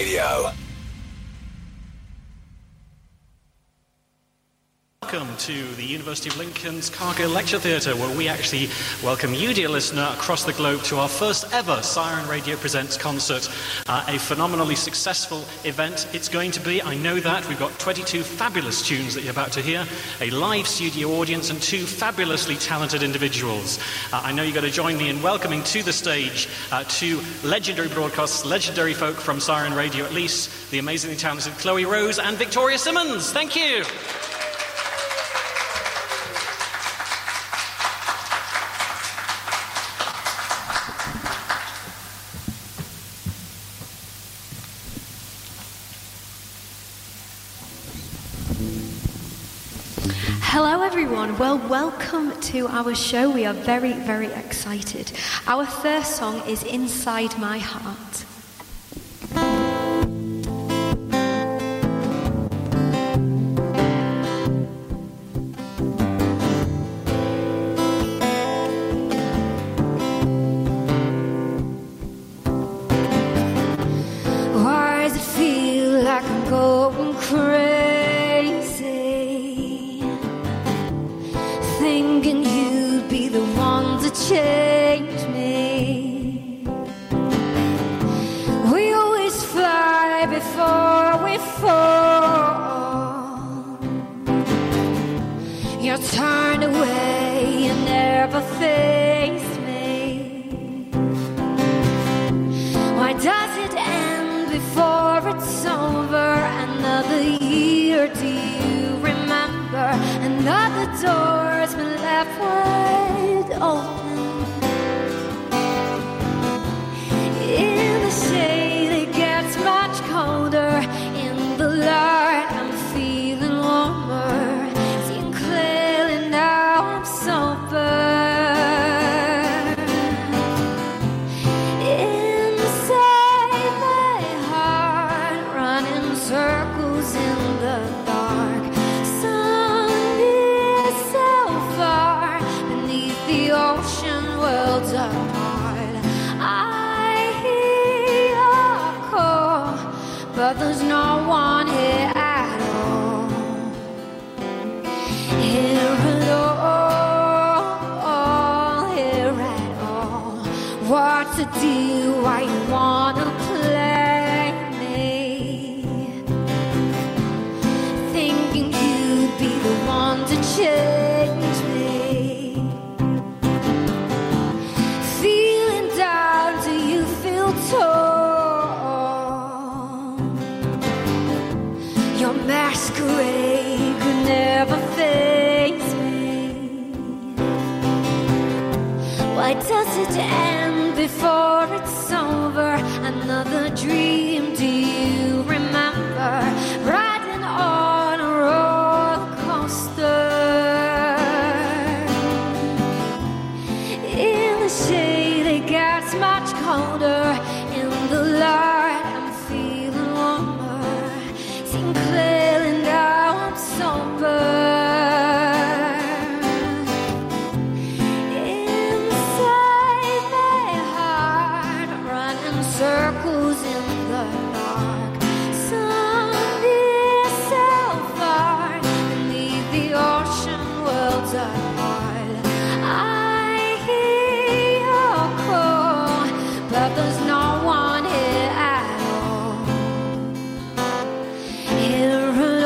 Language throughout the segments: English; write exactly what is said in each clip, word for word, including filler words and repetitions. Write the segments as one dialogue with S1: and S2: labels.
S1: Radio.
S2: Welcome to the University of Lincoln's Cargill Lecture Theatre, where we actually welcome you, dear listener, across the globe to our first ever Siren Radio Presents concert, uh, a phenomenally successful event. It's going to be, I know that, we've got twenty-two fabulous tunes that you're about to hear, a live studio audience and two fabulously talented individuals. Uh, I know you've got to join me in welcoming to the stage uh, two legendary broadcasts, legendary folk from Siren Radio at least, the amazingly talented Chloe Rose and Victoria Simmons. Thank you.
S3: Hello everyone, well welcome to our show. We are very, very excited. Our first song is Inside My Heart.
S4: Why does it feel like I'm going crazy? Thinking you'd be the one to change me. We always fly before we fall. You turned away, you never faced me. Why does it end before it's over? Another year, do you remember? Another door's been left wide open. In the shade it gets much colder. In the light I'm feeling warmer. Seeing clearly now I'm sober. Inside my heart, running circles in the dark. The ocean worlds apart. I hear your call, but there's no one here at all. Here at all, here at all. What to do? Why you wanna play me? Thinking you'd be the one to change me. Your masquerade could never face me. Why does it end before it's over? Another dream, do you remember? Riding on a roller coaster. In the shade it gets much colder. In the light I'm feeling warmer. Seeing clearly now I'm sober. Inside my heart, running circles in the dark. Sun is so far beneath the ocean worlds apart. I hear your call, but there's no one here at all. Here at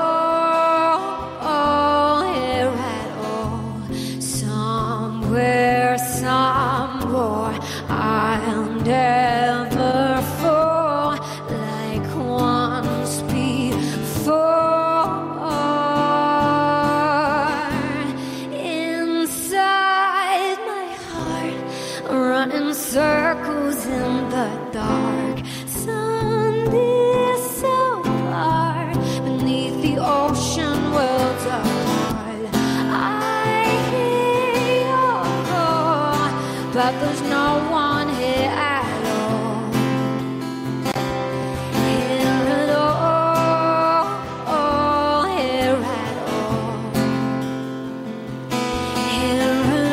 S4: all, here at all. Somewhere, somewhere, I'll never fall like once before. Inside my heart, running circles in the dark. Sun is so far beneath the ocean worlds apart. I hear your call, but there's no one here at all. Here at all, here at all. Here at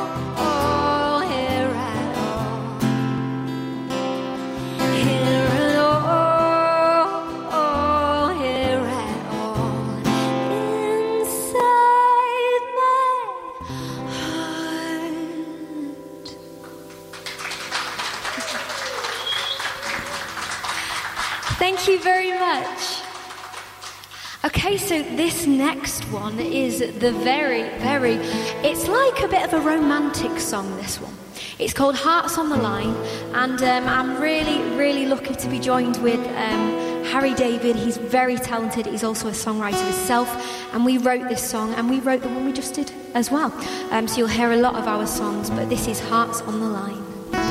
S4: all, here at all. Here at
S3: Thank you very much. Okay, so this next one is the very, very, it's like a bit of a romantic song, this one. It's called Hearts on the Line, and um, I'm really, really lucky to be joined with um, Harry David. He's very talented. He's also a songwriter himself, and we wrote this song, and we wrote the one we just did as well. Um, so you'll hear a lot of our songs, but this is Hearts on the Line.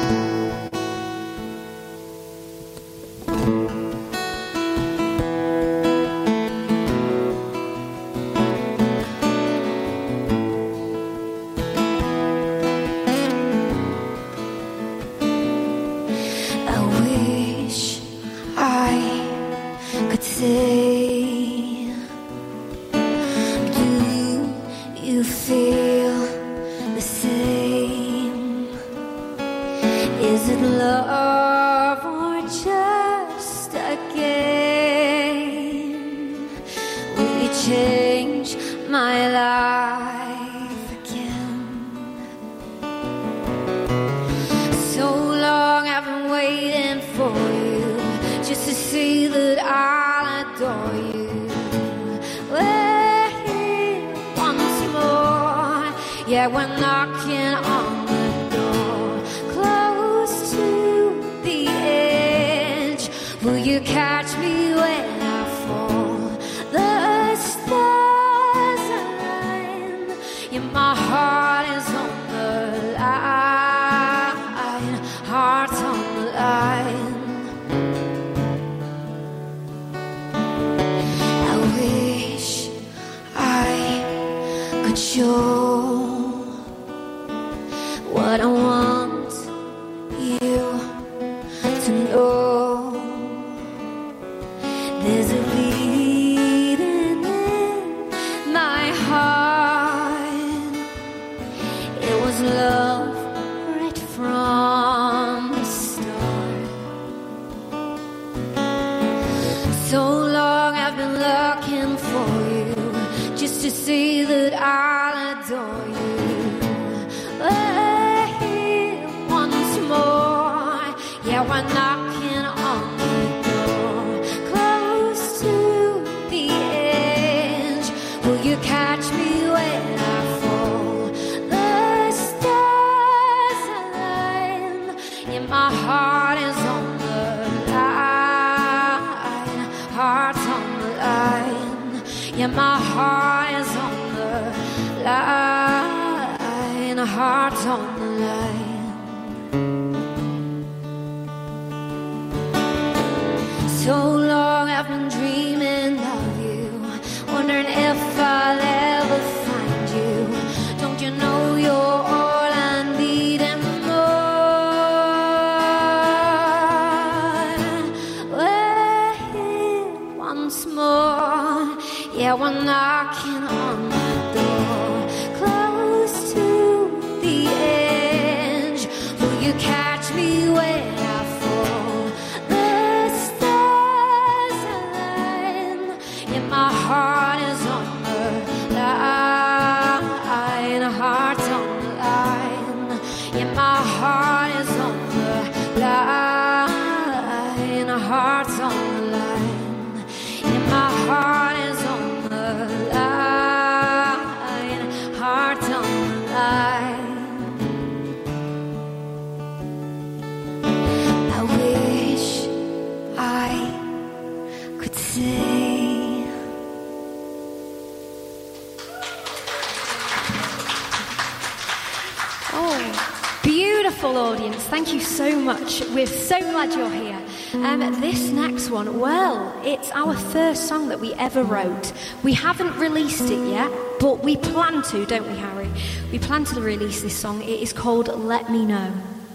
S3: Thank you so much. We're so glad you're here. Um, this next one, well, it's our first song that we ever wrote. We haven't released it yet, but we plan to, don't we, Harry? We plan to release this song. It is called Let Me Know.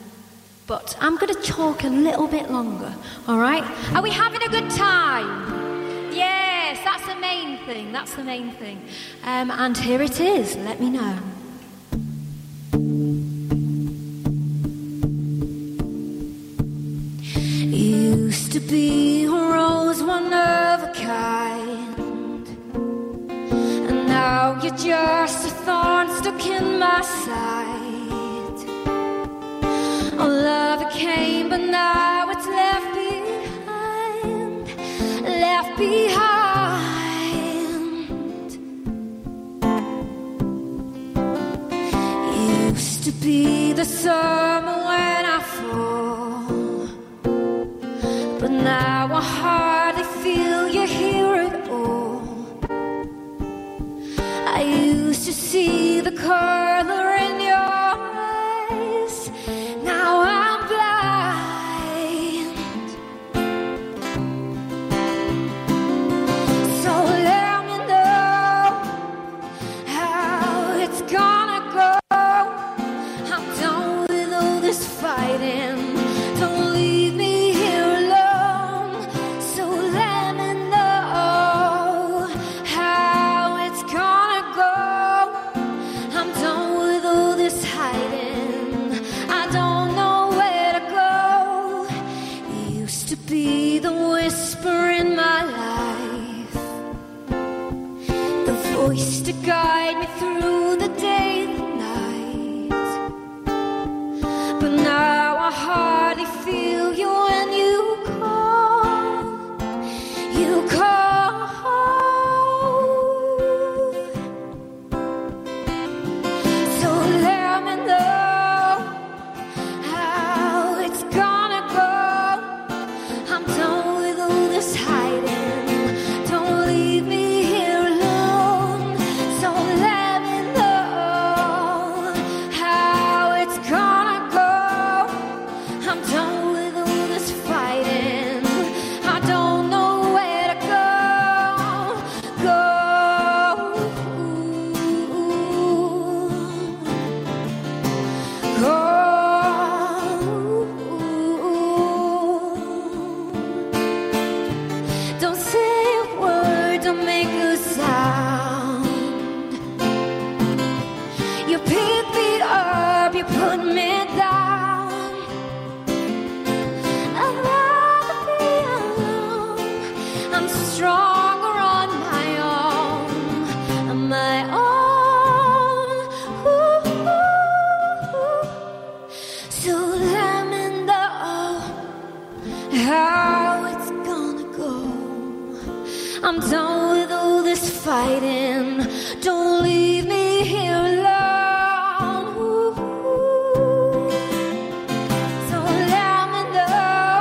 S3: But I'm going to talk a little bit longer, all right? Are we having a good time? Yes, that's the main thing. That's the main thing. Um, and here it is. Let me know.
S4: Used to be a rose, one of a kind, and now you're just a thorn stuck in my side. Oh, love it came, but now it's left behind. left behind. Used to be the summer when I fall, but now I hardly feel you here at all. I used to see the color in your eyes, now I'm blind. So let me know how it's gonna go. I'm done with all this fighting. Don't leave me here alone. So let me know how it's gonna go. I'm done with all this hiding. I don't know where to go. You used to be the whisper in my life, the voice to guide me through the day and the night. But now I hardly feel you when you call. You call. So let me know how it's gonna go. I'm done with all this hiding. Don't leave me here alone. So let me know how it's gonna go. I'm done with all this fighting. I don't know where to go. Go. Go. Don't say a word, don't make a sound. You pick me up, you put me down. I'd rather be alone. I'm stronger on my own, on my own. Ooh. So let me know how it's gonna go. I'm done with all this fighting. Don't leave me here alone. Ooh. So let me know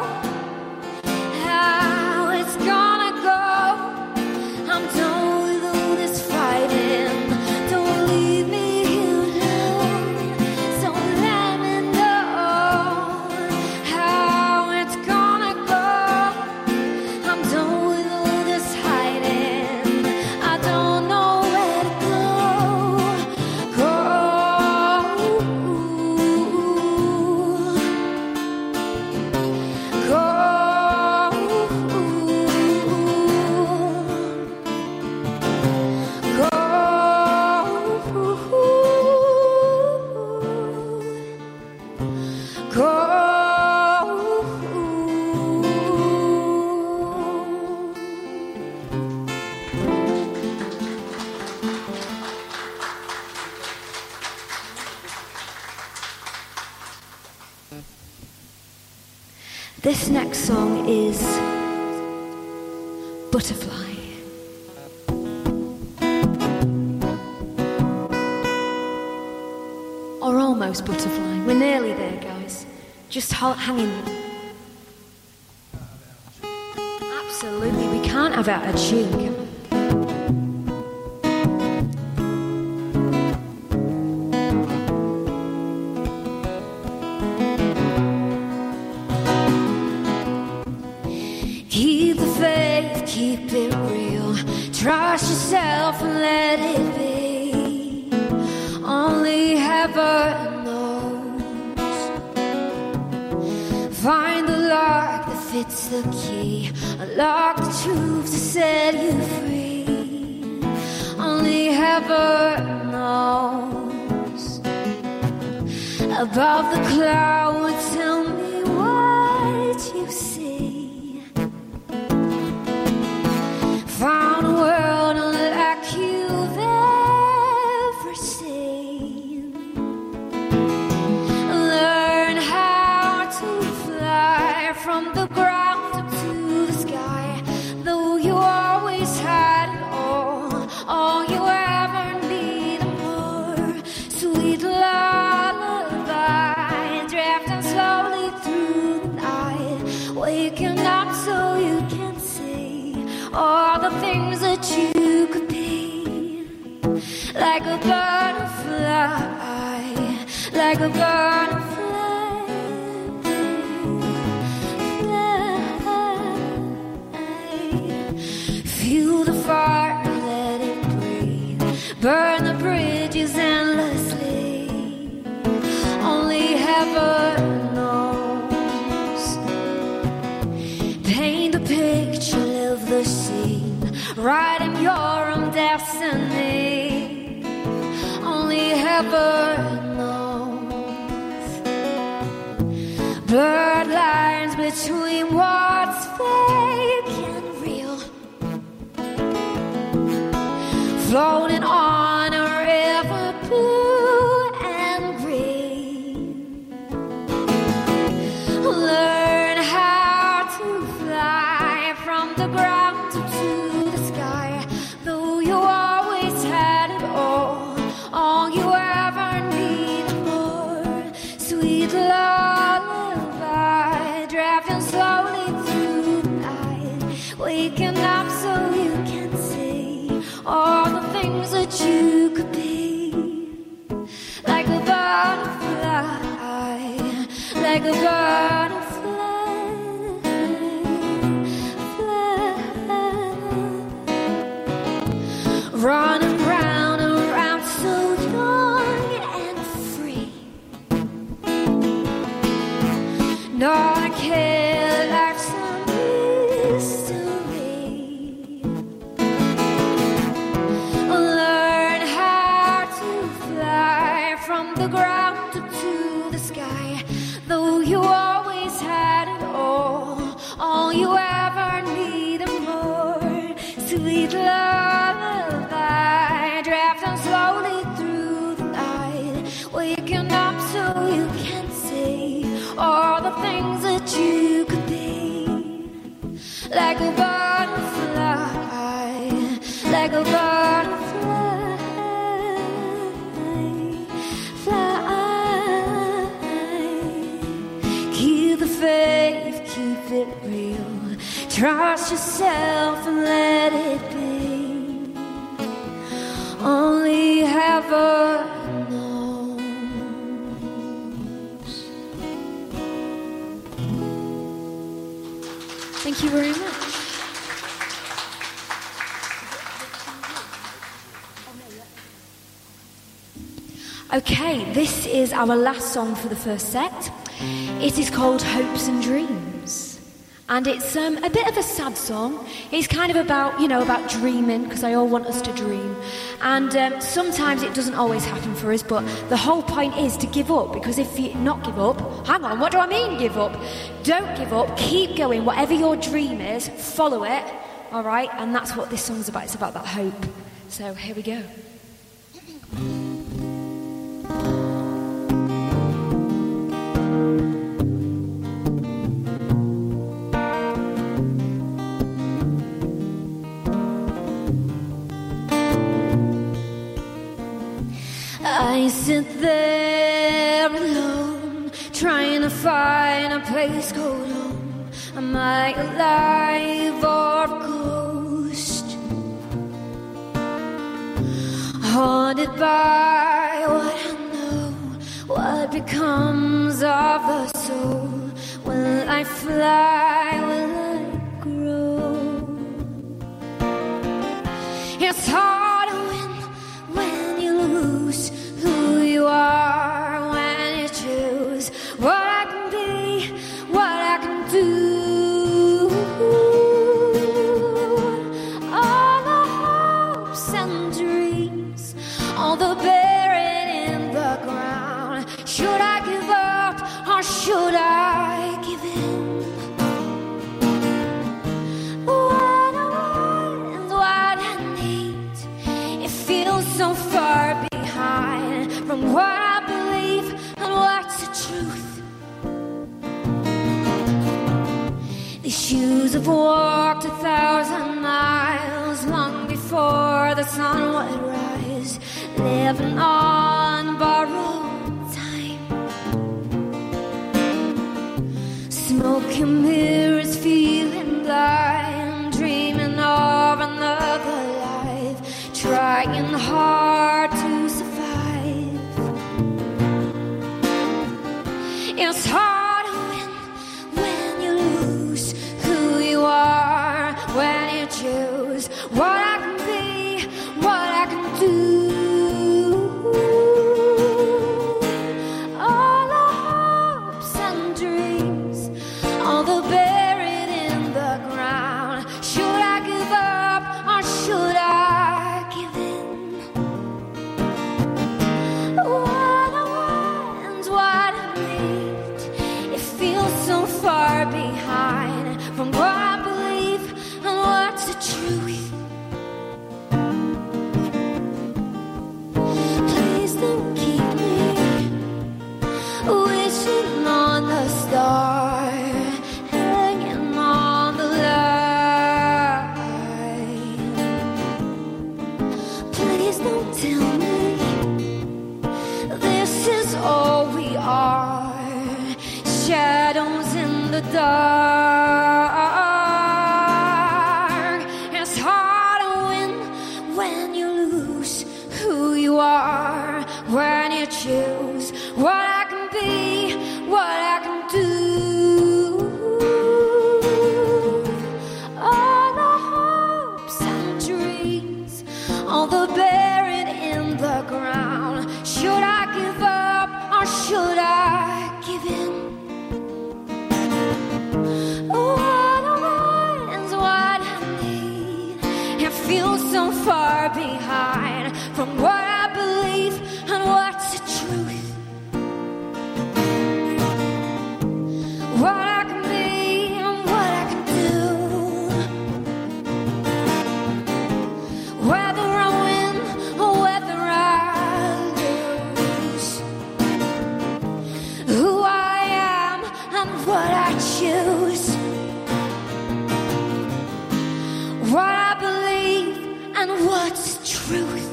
S4: how it's gonna go. I'm done with all this fighting. Don't leave me here alone. So let me know how it's gonna go. I'm done with all this hiding. I don't know where to go. Go. Go. Go. This next song is Butterfly. Or almost butterfly. We're nearly there, guys. Just ho- hang in there. Absolutely, we can't have out a tune, can we? Keep the faith, keep it real. Trust yourself and let it be. Only heaven knows. Find the lock that fits the key. Unlock the truth to set you free. Only heaven knows. Above the clouds, tell me what you see. Found a world unlike you've ever seen. Learn how to fly from the ground up to the sky. Though you're all the things that you could be. Like a butterfly, like a butterfly, fly. Feel the fire, let it breathe. Burn the bridges endlessly. Only heaven knows. Paint the picture, live the scene, writing your own destiny. Only heaven knows. Blurred lines between what's fake and real, floating on a river blue and green. Learn how to fly from the ground to the sky. Though you always had it all, all you ever need more. Sweet lullaby, drifting slowly through the night, waking up so you can see all the things that you could be. Like a butterfly, like a butterfly, fly. Running round and round so young and free. Not a care like some mystery. Learn how to fly from the ground to the sky. Though you always had it all, all you ever needed more. Sweet lullaby, drifting slowly through the night, waking up so you can see all the things that you could be. Like a butterfly, like a butterfly, fly. Keep the faith, keep it real. Trust yourself and let it be. Only heaven knows.
S3: Thank you very much. Okay, this is our last song for the first set. It is called Hopes and Dreams. And it's um, a bit of a sad song. It's kind of about, you know, about dreaming, because I all want us to dream. And um, sometimes it doesn't always happen for us, but the whole point is to give up, because if you not give up, hang on, what do I mean give up? Don't give up, keep going, whatever your dream is, follow it, all right? And that's what this song's about, it's about that hope. So here we go.
S4: I sit there alone, trying to find a place called home. Am I alive or a ghost? Haunted by what I know, what becomes of the soul? Will I fly, will I grow? It's hard to win when you lose who you are, when you choose what I can be, what I can do. All the hopes and dreams, all the buried in the ground. Should I give up or should I give in? What I want and what I need, it feels so far behind from what I believe and what's the truth. These shoes have walked a thousand miles long before the sun would rise, living on borrowed time. Smoking mirrors, feeling blind, dreaming all trying hard to survive. It's hard to win when you lose who you are, when you choose what I can be, what I can do. All the hopes and dreams, all the buried in the ground. Should I give up or should I give in? What I want, what I need, it feels so far behind from what I believe and what's the truth. Please don't keep me wishing on the star, hanging on the line. Please don't tell me this is all we are, shadows in the dark. It's hard to win when you lose who you are, when you choose what I can be, what I can do. All the hopes and dreams, all the buried in the ground. Should I give up or should I give in? What I want is what I need. It feels so far behind from what I believe and what's the truth. What I can be and what I can do. Whether I win or whether I lose. Who I am and what I choose. What I believe and what's the truth.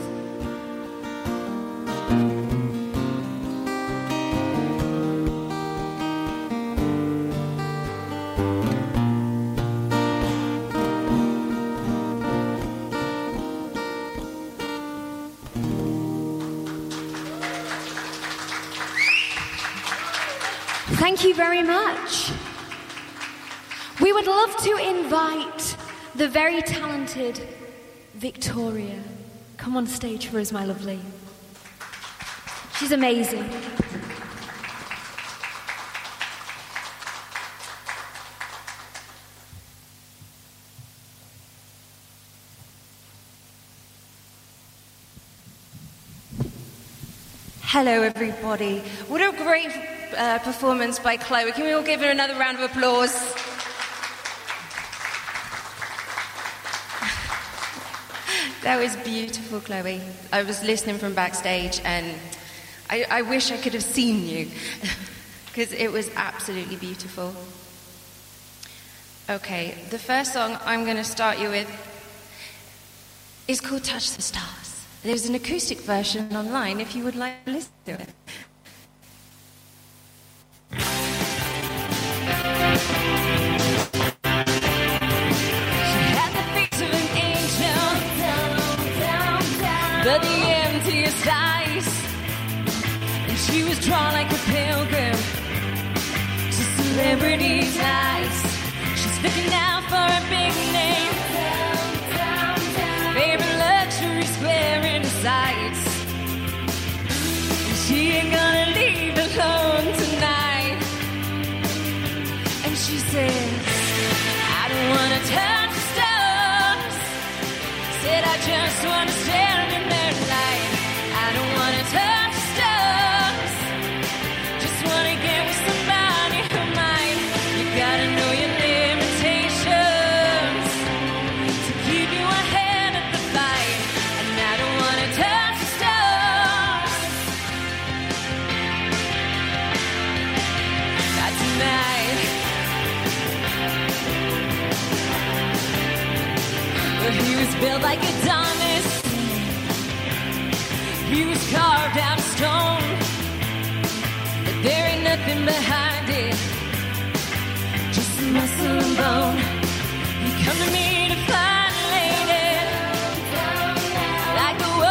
S3: Thank you very much. We would love to invite the very talented Victoria. Come on stage for us, my lovely. She's amazing.
S1: Hello, everybody. What a great uh, performance by Chloe. Can we all give her another round of applause? That was beautiful, Chloe. I was listening from backstage, and I, I wish I could have seen you, because it was absolutely beautiful. Okay, the first song I'm going to start you with is called Touch the Stars. There's an acoustic version online if you would like to listen to it. But the emptiest eyes, and she was drawn like a pilgrim to celebrities' lives. She's looking out for a big name, favorite luxury square in her sights, and she ain't gonna leave alone tonight. And she says, I don't wanna touch the stars. Said I just wanna stand in their light. I don't wanna touch the stars. Just wanna get with somebody who might. You gotta know your limitations to keep you ahead of the fight. And I don't wanna touch the stars. Not tonight. But he was built like Adonis. He was carved out of stone. But there ain't nothing behind it, just muscle and bone. You come to me to find a lady like the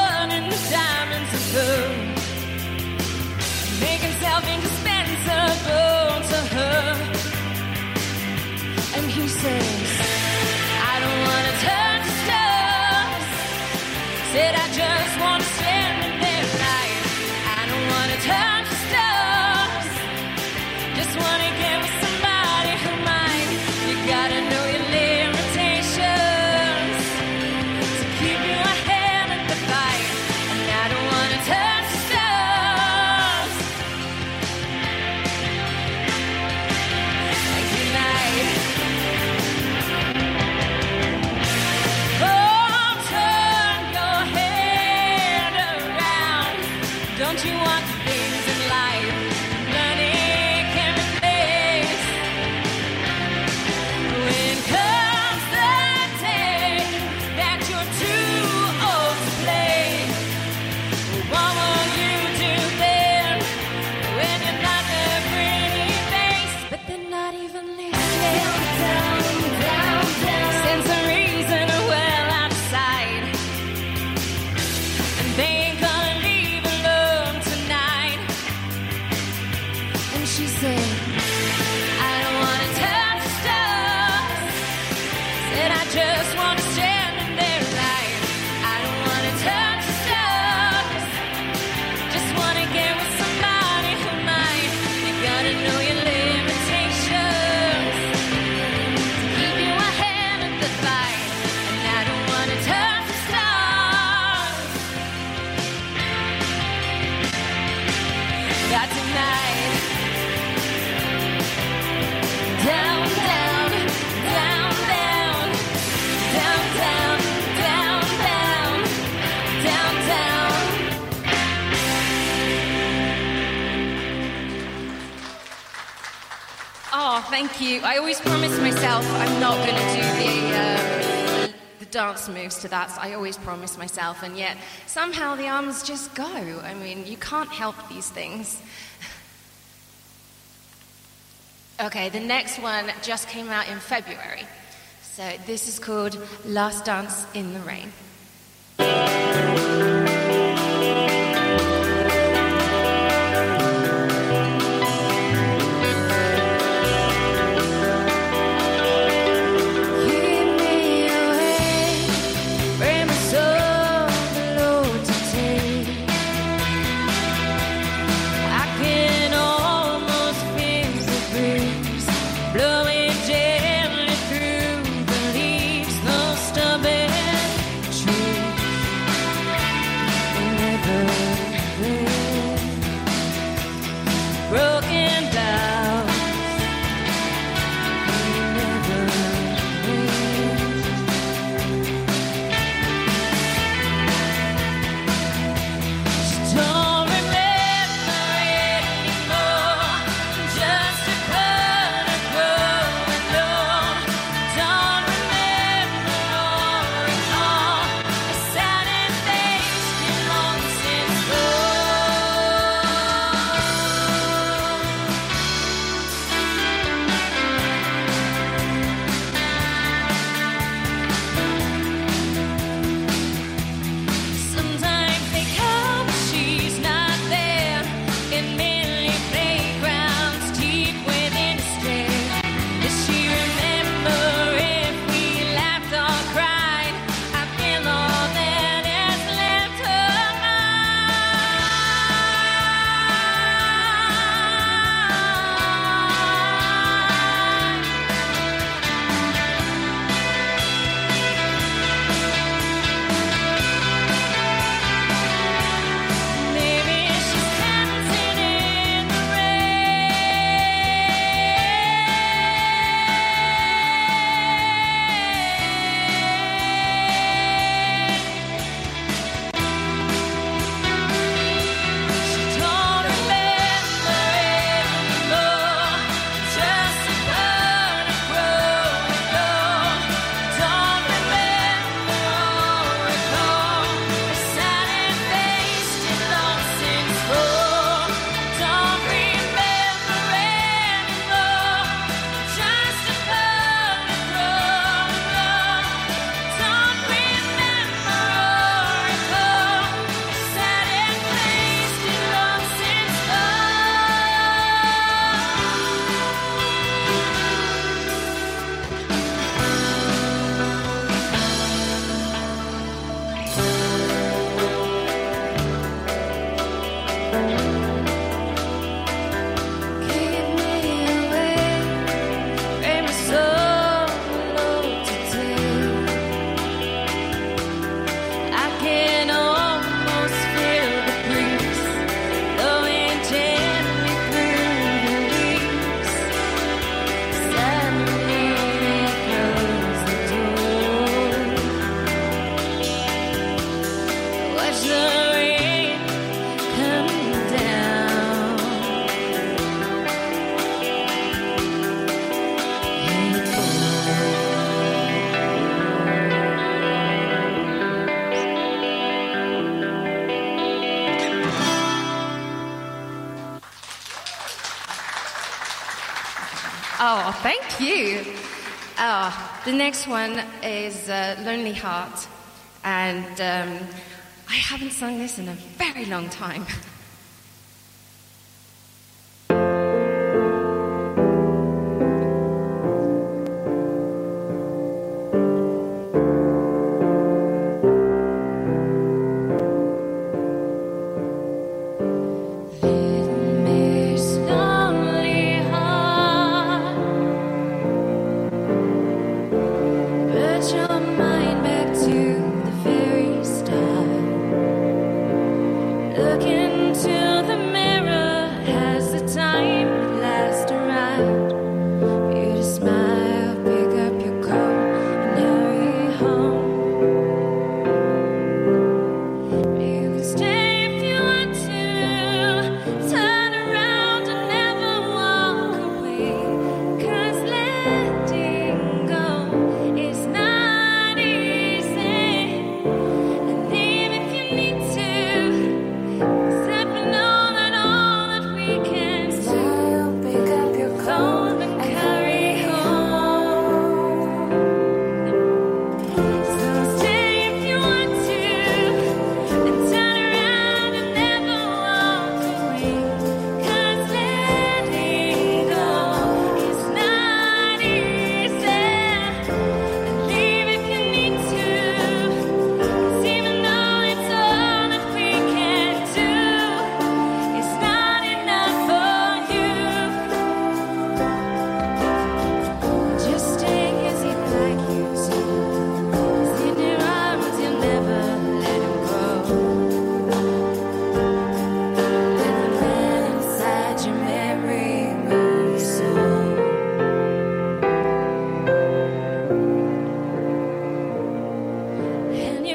S1: just wanna stand in their light. I don't wanna touch the stars. Just wanna get with somebody who might. You gotta know your limitations. Keep you ahead of the fight. And I don't wanna touch the stars. That tonight. Down, down, down, down, down, down, down, down, down, down. Oh, thank you. I always promise myself I'm not going to do the uh, the dance moves to that. I always promise myself, and yet somehow the arms just go. I mean, you can't help these things. Okay, the next one just came out in February. So this is called Last Dance in the Rain. Oh, thank you. Oh, the next one is uh, Lonely Heart. And um, I haven't sung this in a very long time.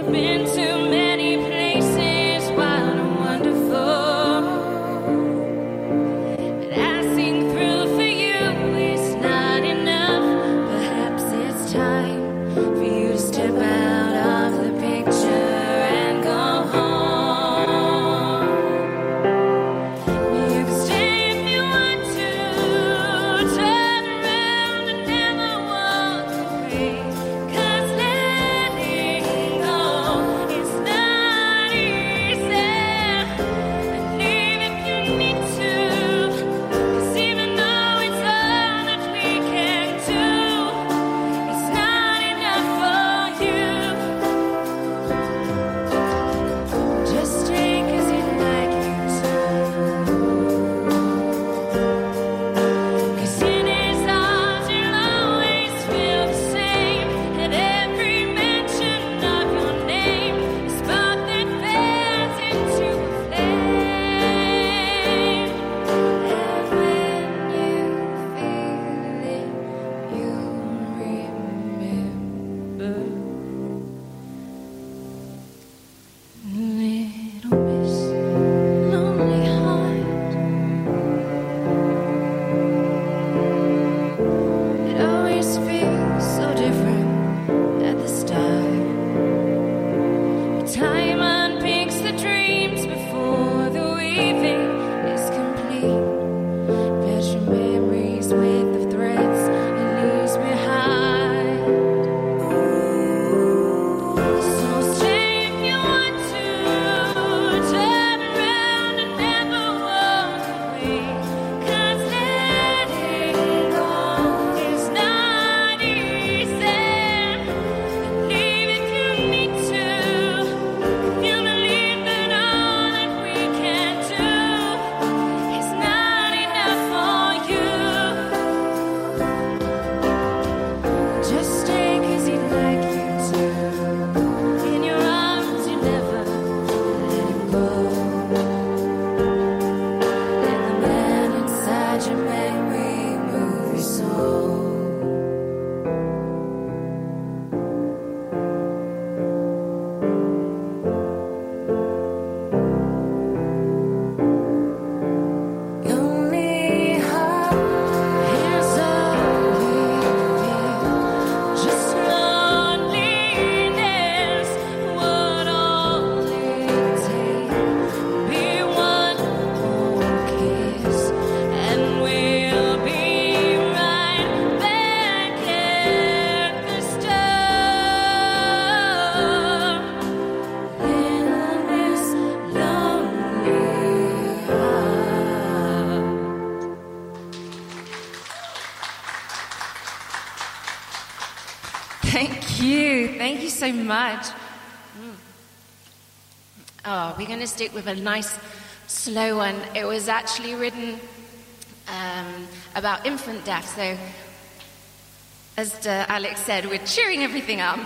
S1: Thank you. Thank you so much. Mm. Oh, we're going to stick with a nice, slow one. It was actually written um, about infant death. So, as uh, Alex said, we're cheering everything up.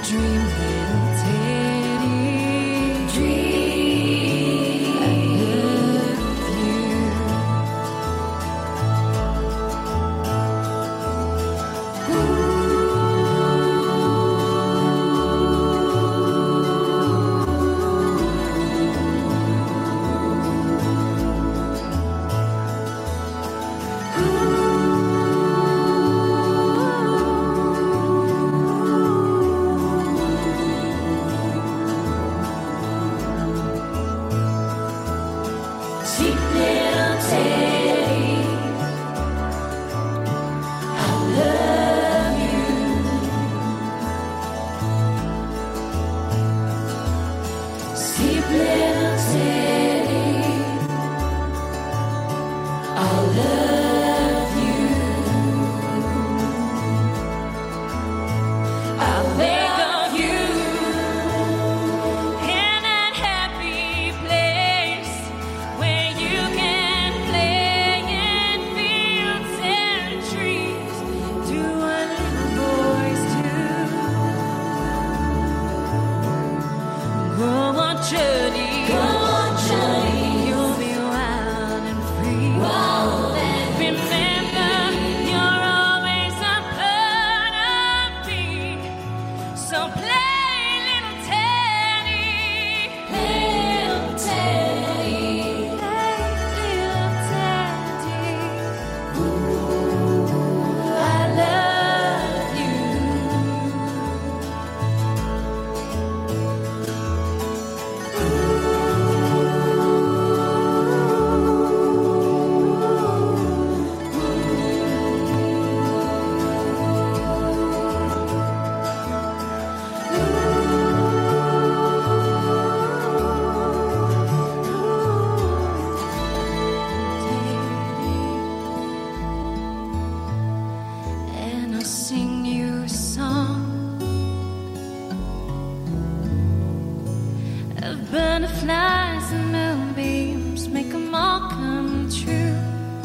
S4: Butterflies and moonbeams make them all come true.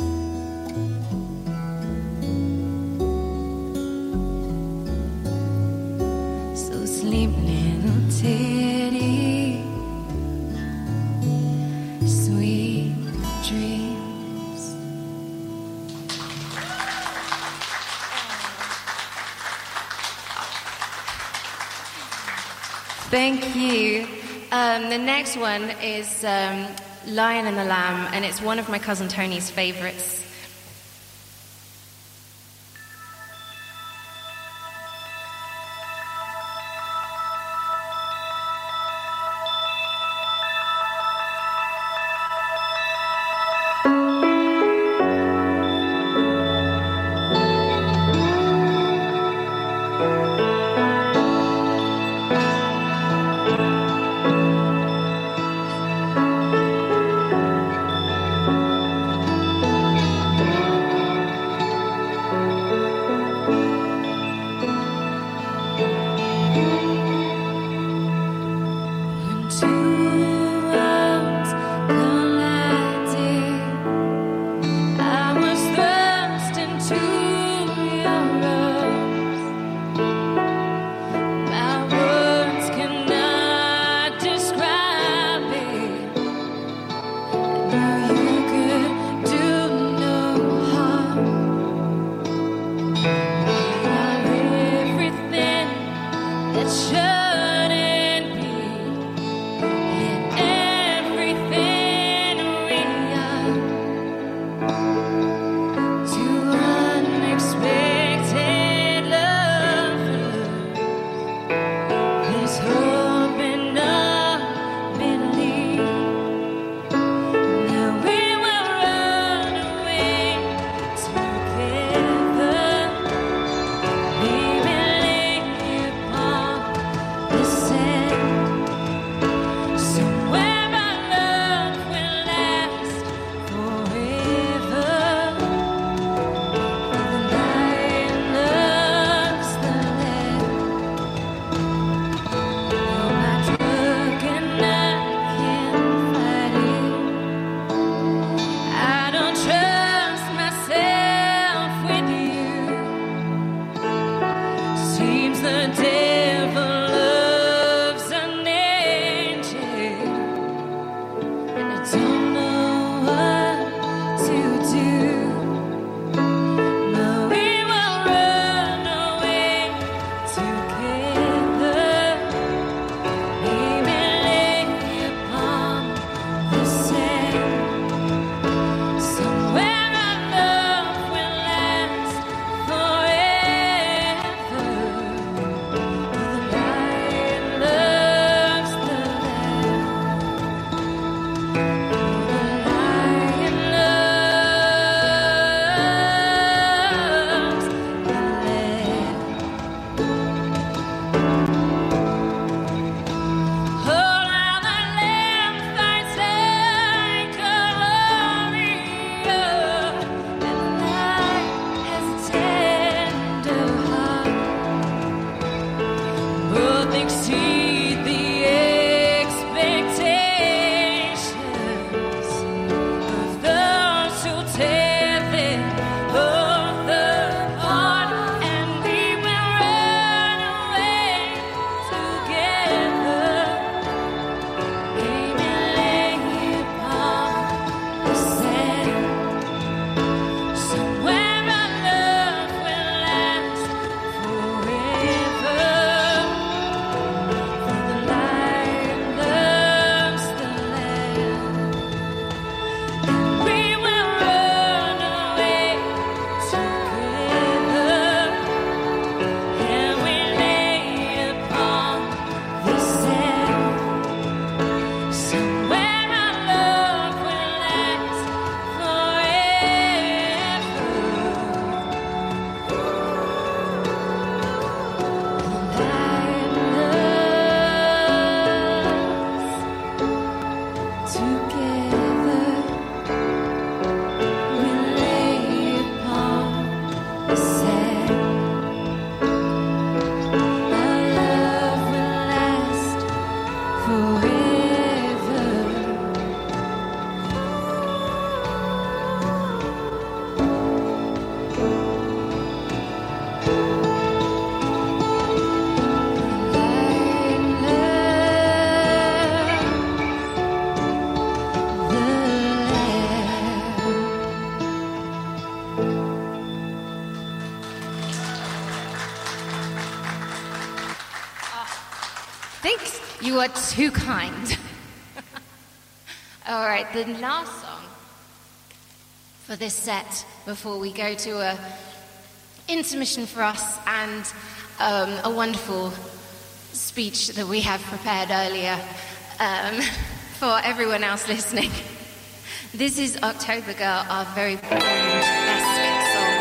S4: So sleep, little Teddy, sweet dreams.
S5: Thank you. Um, the next one is um, Lion and the Lamb, and it's one of my cousin Tony's favorites. think you are too kind. All right, the last song for this set before we go to a intermission for us and um, a wonderful speech that we have prepared earlier um, for everyone else listening. This is October Girl, our very Bond-esque song.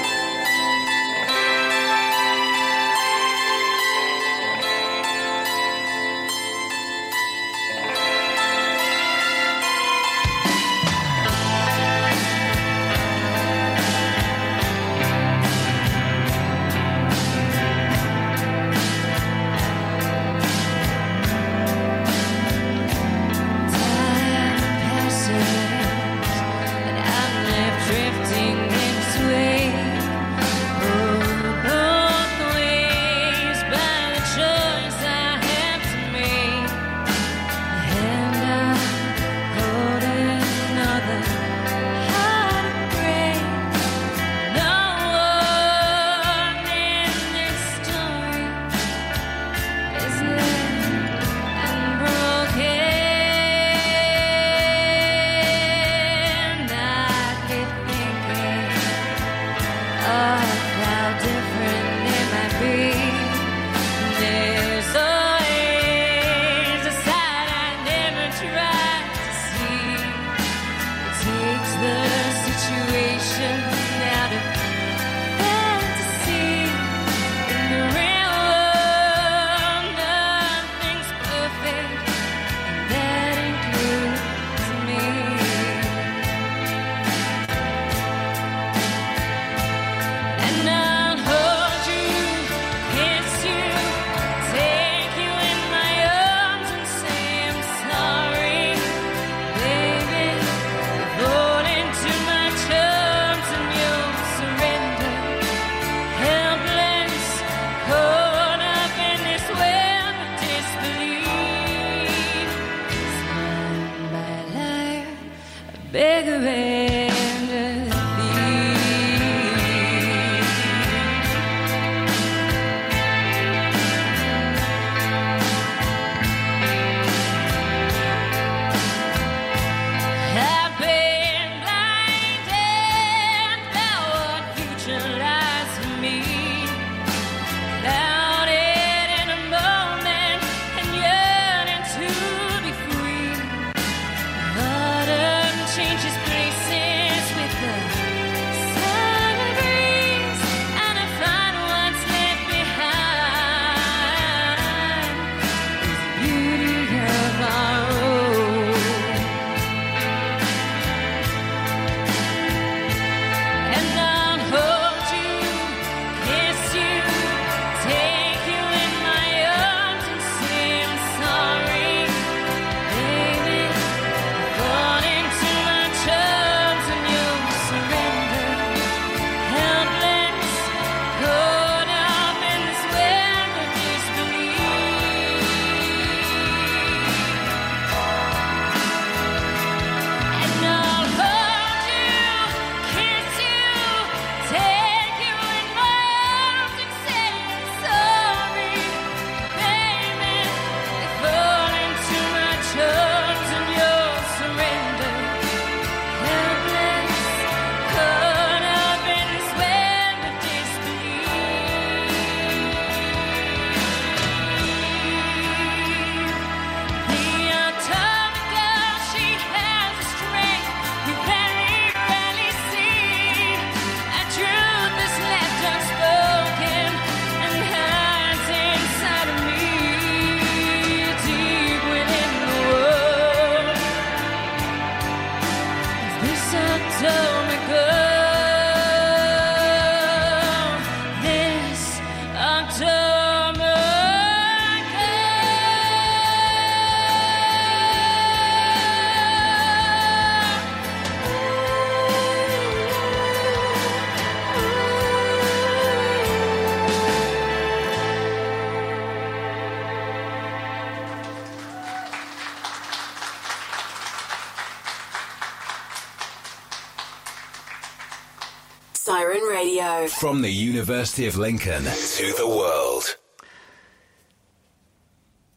S6: Siren Radio. From the University of Lincoln to the world.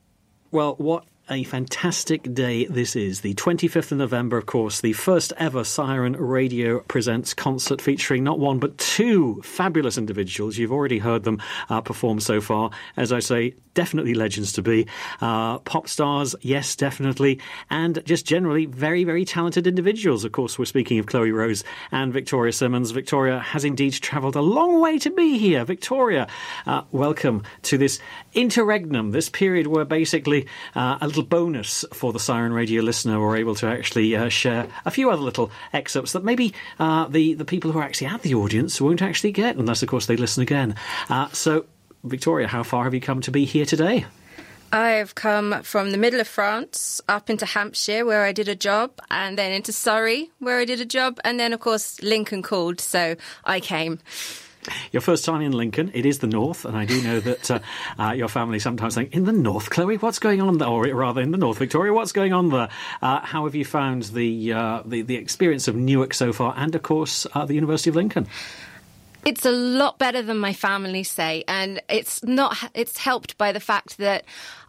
S2: Well, what a fantastic day this is. The twenty-fifth of November, of course, the first ever Siren Radio Presents concert featuring not one but two fabulous individuals. You've already heard them uh, perform so far. As I say, definitely legends to be. Uh, pop stars, yes, definitely. And just generally very, very talented individuals. Of course, we're speaking of Chloe Rose and Victoria Simmons. Victoria has indeed travelled a long way to be here. Victoria, uh, welcome to this interregnum, this period where basically uh, a little bonus for the Siren Radio listener, we're able to actually uh, share a few other little excerpts that maybe uh, the, the people who are actually at the audience won't actually get, unless, of course, they listen again. Uh, so, Victoria, how far have you come to be here today?
S7: I've come from the middle of France up into Hampshire, where I did a job, and then into Surrey, where I did a job, and then, of course, Lincoln called, so I came.
S2: Your first time in Lincoln, it is the north, and I do know that uh, uh, your family sometimes think, in the north, Chloe, what's going on there? Or rather, in the north, Victoria, what's going on there? Uh, how have you found the, uh, the the experience of Newark so far, and, of course, uh, the University of Lincoln?
S7: It's a lot better than my family say, and it's not. It's helped by the fact that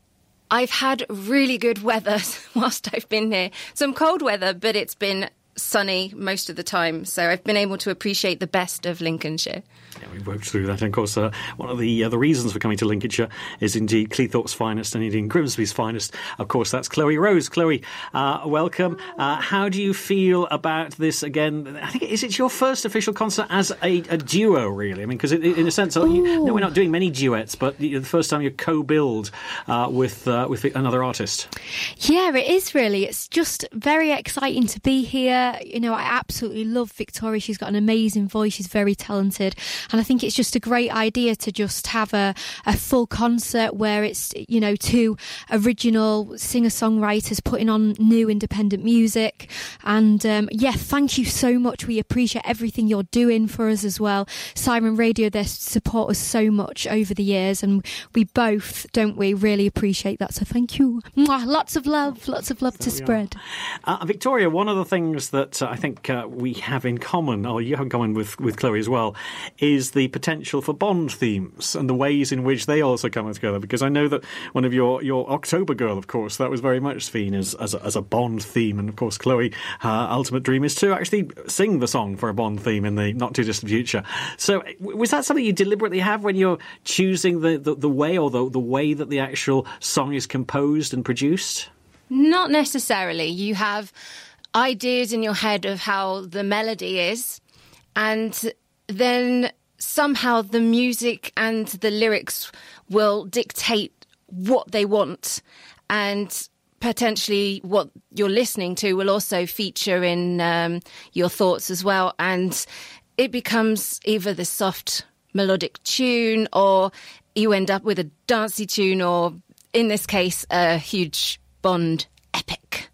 S7: I've had really good weather whilst I've been here. Some cold weather, but it's been sunny most of the time, so I've been able to appreciate the best of Lincolnshire.
S2: Yeah, we've worked through that, and of course uh, one of the uh, the reasons for coming to Lincolnshire is indeed Cleethorpes' finest and indeed Grimsby's finest. Of course, that's Chloe Rose. Chloe, uh, welcome. Uh, how do you feel about this again? I think, is it your first official concert as a, a duo, really? I mean, because in a sense, you, no, we're not doing many duets, but the first time you co-build uh, with, uh, with another artist.
S3: Yeah, it is really. It's just very exciting to be here. You know, I absolutely love Victoria. She's got an amazing voice. She's very talented. And I think it's just a great idea to just have a, a full concert where it's, you know, two original singer-songwriters putting on new independent music. And um, yeah, thank you so much. We appreciate everything you're doing for us as well. Siren Radio, they support us so much over the years, and we both, don't we, really appreciate that. So thank you. Mwah, lots of love, lots of love to spread.
S2: Uh, Victoria, one of the things that uh, I think uh, we have in common, or you have in common with, with Chloe as well, is the potential for Bond themes and the ways in which they also come together. Because I know that one of your, your October Girl, of course, that was very much seen as, as, a, as a Bond theme. And of course, Chloe, her ultimate dream is to actually sing the song for a Bond theme in the not too distant future. So was that something you deliberately have when you're choosing the, the, the way or the, the way that the actual song is composed and produced?
S7: Not necessarily. You have ideas in your head of how the melody is, and then somehow the music and the lyrics will dictate what they want, and potentially what you're listening to will also feature in um, your thoughts as well. And it becomes either the soft melodic tune, or you end up with a dancey tune, or in this case, a huge Bond epic.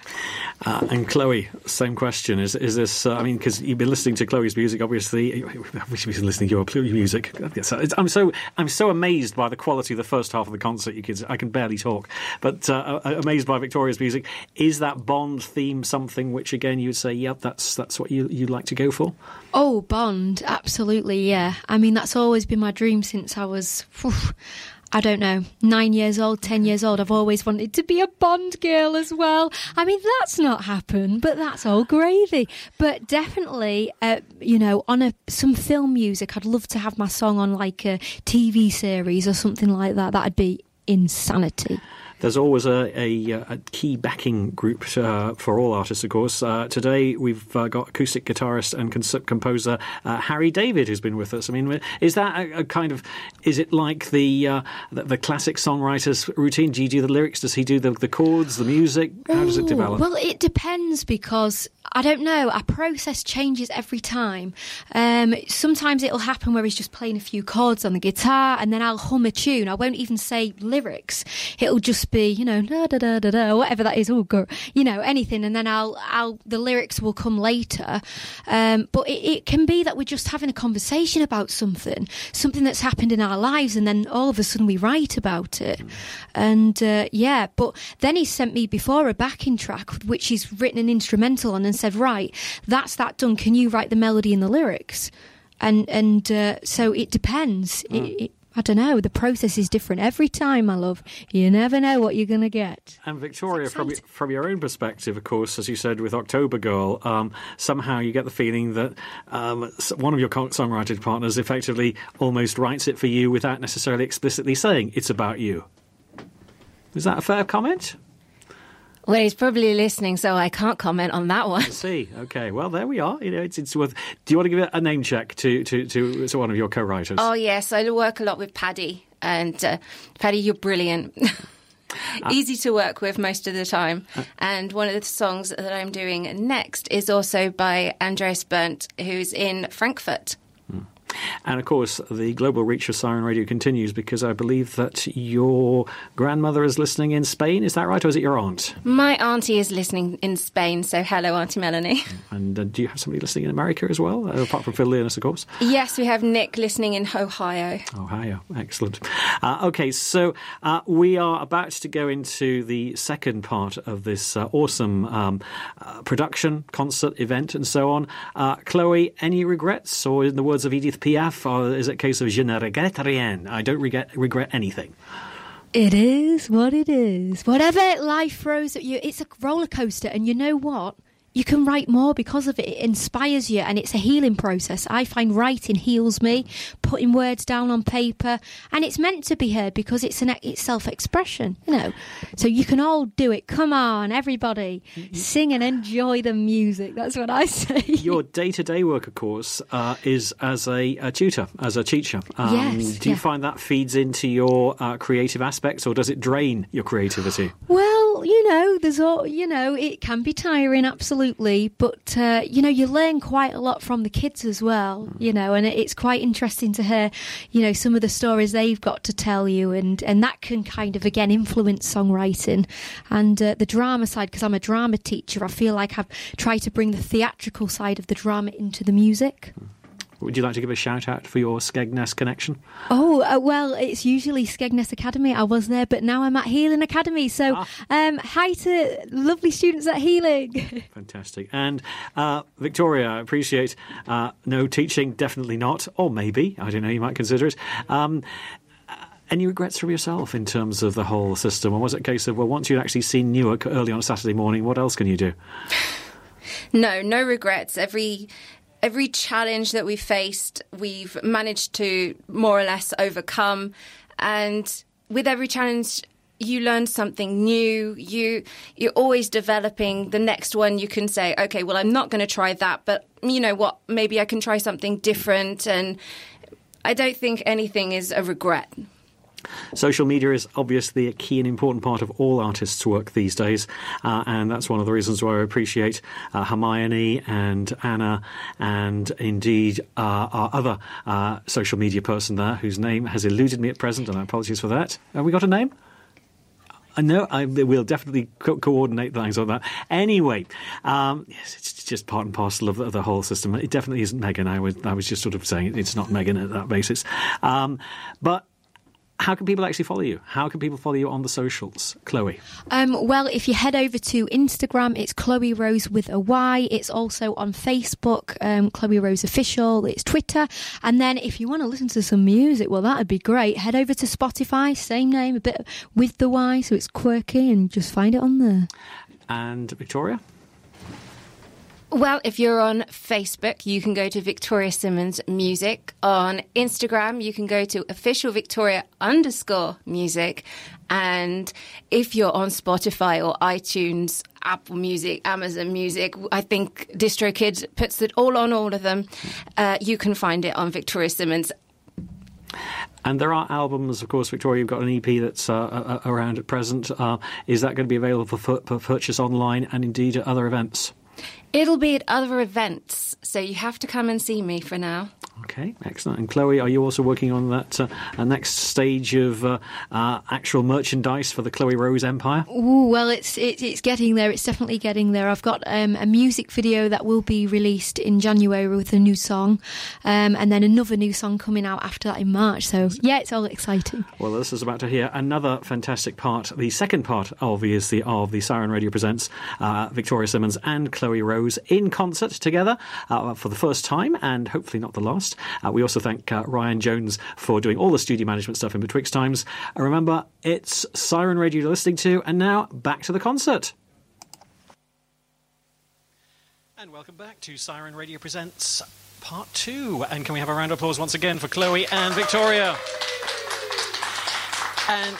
S2: Uh, and Chloe, same question. Is is this? Uh, I mean, because you've been listening to Chloe's music, obviously. I wish you've been listening to your music. I'm so I'm so amazed by the quality of the first half of the concert. You kids, I can barely talk, but uh, amazed by Victoria's music. Is that Bond theme something which, again, you'd say, yep, that's that's what you you'd like to go for?
S3: Oh, Bond, absolutely, yeah. I mean, that's always been my dream since I was. Whew, I don't know, nine years old, ten years old. I've always wanted to be a Bond girl as well. I mean, that's not happened, but that's all gravy. But definitely, uh, you know, on a some film music, I'd love to have my song on like a T V series or something like that. That'd be insanity.
S2: There's always a, a, a key backing group uh, for all artists, of course. Uh, today we've uh, got acoustic guitarist and cons- composer uh, Harry David, who's been with us. I mean, is that a, a kind of, is it like the, uh, the the classic songwriter's routine? Do you do the lyrics? Does he do the, the chords, the music? How does it develop?
S3: Well, it depends, because I don't know, our process changes every time. Um, sometimes it'll happen where he's just playing a few chords on the guitar, and then I'll hum a tune. I won't even say lyrics. It'll just be, you know, da da da da da, whatever that is. Oh, girl, you know, anything, and then I'll, I'll, the lyrics will come later. Um, but it, it can be that we're just having a conversation about something, something that's happened in our lives, and then all of a sudden we write about it. And uh, yeah, but then he sent me before a backing track which he's written an instrumental on, and said, right, that's that done. Can you write the melody and the lyrics? And and uh, so it depends. Mm. It, it,
S4: I don't know, the process is different every time, my love. You never know what you're going to get.
S8: And Victoria, from from your own perspective, of course, as you said with October Girl, um, somehow you get the feeling that um, one of your songwriting partners effectively almost writes it for you without necessarily explicitly saying it's about you. Is that a fair comment?
S7: Well, he's probably listening, so I can't comment on that one.
S8: I see. Okay. Well, there we are. You know, it's, it's worth. Do you want to give a name check to to, to, to one of your co-writers?
S7: Oh yes, I work a lot with Paddy, and uh, Paddy, you're brilliant. Easy to work with most of the time. Uh, and one of the songs that I'm doing next is also by Andreas Berndt, who's in Frankfurt.
S8: Hmm. And, of course, the global reach of Siren Radio continues because I believe that your grandmother is listening in Spain. Is that right, or is it your aunt?
S7: My auntie is listening in Spain, so hello, Auntie Melanie.
S8: And uh, do you have somebody listening in America as well, uh, apart from Phil Leonis, of course?
S7: Yes, we have Nick listening in Ohio.
S8: Ohio, excellent. Uh, OK, so uh, we are about to go into the second part of this uh, awesome um, uh, production, concert, event, and so on. Uh, Chloe, any regrets, or in the words of Edith Piaf, or is it a case of je ne regrette rien? I don't regret, regret anything.
S4: It is what it is. Whatever life throws at you, it's a roller coaster. And you know what? You can write more because of it. It inspires you, and it's a healing process. I find writing heals me, putting words down on paper, and it's meant to be heard because it's an it's self-expression, you know. So you can all do it. Come on, everybody, sing and enjoy the music. That's what I say.
S8: Your day-to-day work, of course, uh, is as a, a tutor, as a teacher. Um,
S4: yes.
S8: Do you
S4: yeah.
S8: find that feeds into your uh, creative aspects, or does it drain your creativity?
S4: Well, you know, there's all you know. It can be tiring, absolutely. Absolutely, but uh, you know, you learn quite a lot from the kids as well, you know, and it's quite interesting to hear, you know, some of the stories they've got to tell you, and, and that can kind of, again, influence songwriting. And uh, the drama side, because I'm a drama teacher, I feel like I've tried to bring the theatrical side of the drama into the music.
S8: Would you like to give a shout-out for your Skegness connection?
S4: Oh, uh, well, it's usually Skegness Academy. I was there, but now I'm at Healing Academy. So ah. um, hi to lovely students at Healing.
S8: Fantastic. And uh, Victoria, I appreciate uh, no teaching, definitely not. Or maybe, I don't know, you might consider it. Um, Any regrets from yourself in terms of the whole system? Or was it a case of, well, once you'd actually seen Newark early on a Saturday morning, what else can you do?
S7: No, no regrets. Every... Every challenge that we've faced, we've managed to more or less overcome. And with every challenge, you learn something new. You, you're always developing the next one. You can say, OK, well, I'm not going to try that. But you know what? Maybe I can try something different. And I don't think anything is a regret.
S8: Social media is obviously a key and important part of all artists' work these days, uh, and that's one of the reasons why I appreciate uh, Hermione and Anna and indeed uh, our other uh, social media person there, whose name has eluded me at present, and I apologize for that. Have we got a name? I know I will definitely co- coordinate things on that. Anyway, um, yes, it's just part and parcel of the, of the whole system. It definitely isn't Megan. I was, I was just sort of saying it's not Megan at that basis. Um, but how can people actually follow you? How can people follow you on the socials? Chloe?
S4: Um, well, if you head over to Instagram, it's Chloe Rose with a Y. It's also on Facebook, um, Chloe Rose Official. It's Twitter. And then if you want to listen to some music, well, that'd be great. Head over to Spotify, same name, a bit with the Y, so it's quirky, and just find it on there.
S8: And Victoria?
S7: Well, if you're on Facebook, you can go to Victoria Simmons Music. On Instagram, you can go to official Victoria underscore music. And if you're on Spotify or iTunes, Apple Music, Amazon Music, I think DistroKid puts it all on all of them. Uh, you can find it on Victoria Simmons.
S8: And there are albums, of course, Victoria, you've got an E P that's uh, around at present. Uh, is that going to be available for, for purchase online and indeed at other events?
S7: It'll be at other events, so you have to come and see me for now.
S8: Okay, excellent. And Chloe, are you also working on that uh, next stage of uh, uh, actual merchandise for the Chloe Rose empire?
S4: Ooh, well, it's it, it's getting there. It's definitely getting there. I've got um, a music video that will be released in January with a new song, um, and then another new song coming out after that in March. So, yeah, it's all exciting.
S8: Well, this is about to hear another fantastic part, the second part, obviously, of the Siren Radio Presents uh, Victoria Simmons and Chloe Rose in concert together uh, for the first time, and hopefully not the last. podcast. Uh, we also thank uh, Ryan Jones for doing all the studio management stuff in betwixt times. And remember, it's Siren Radio you're listening to, and now back to the concert.
S2: And welcome back to Siren Radio Presents Part two. And can we have a round of applause once again for Chloe and Victoria? And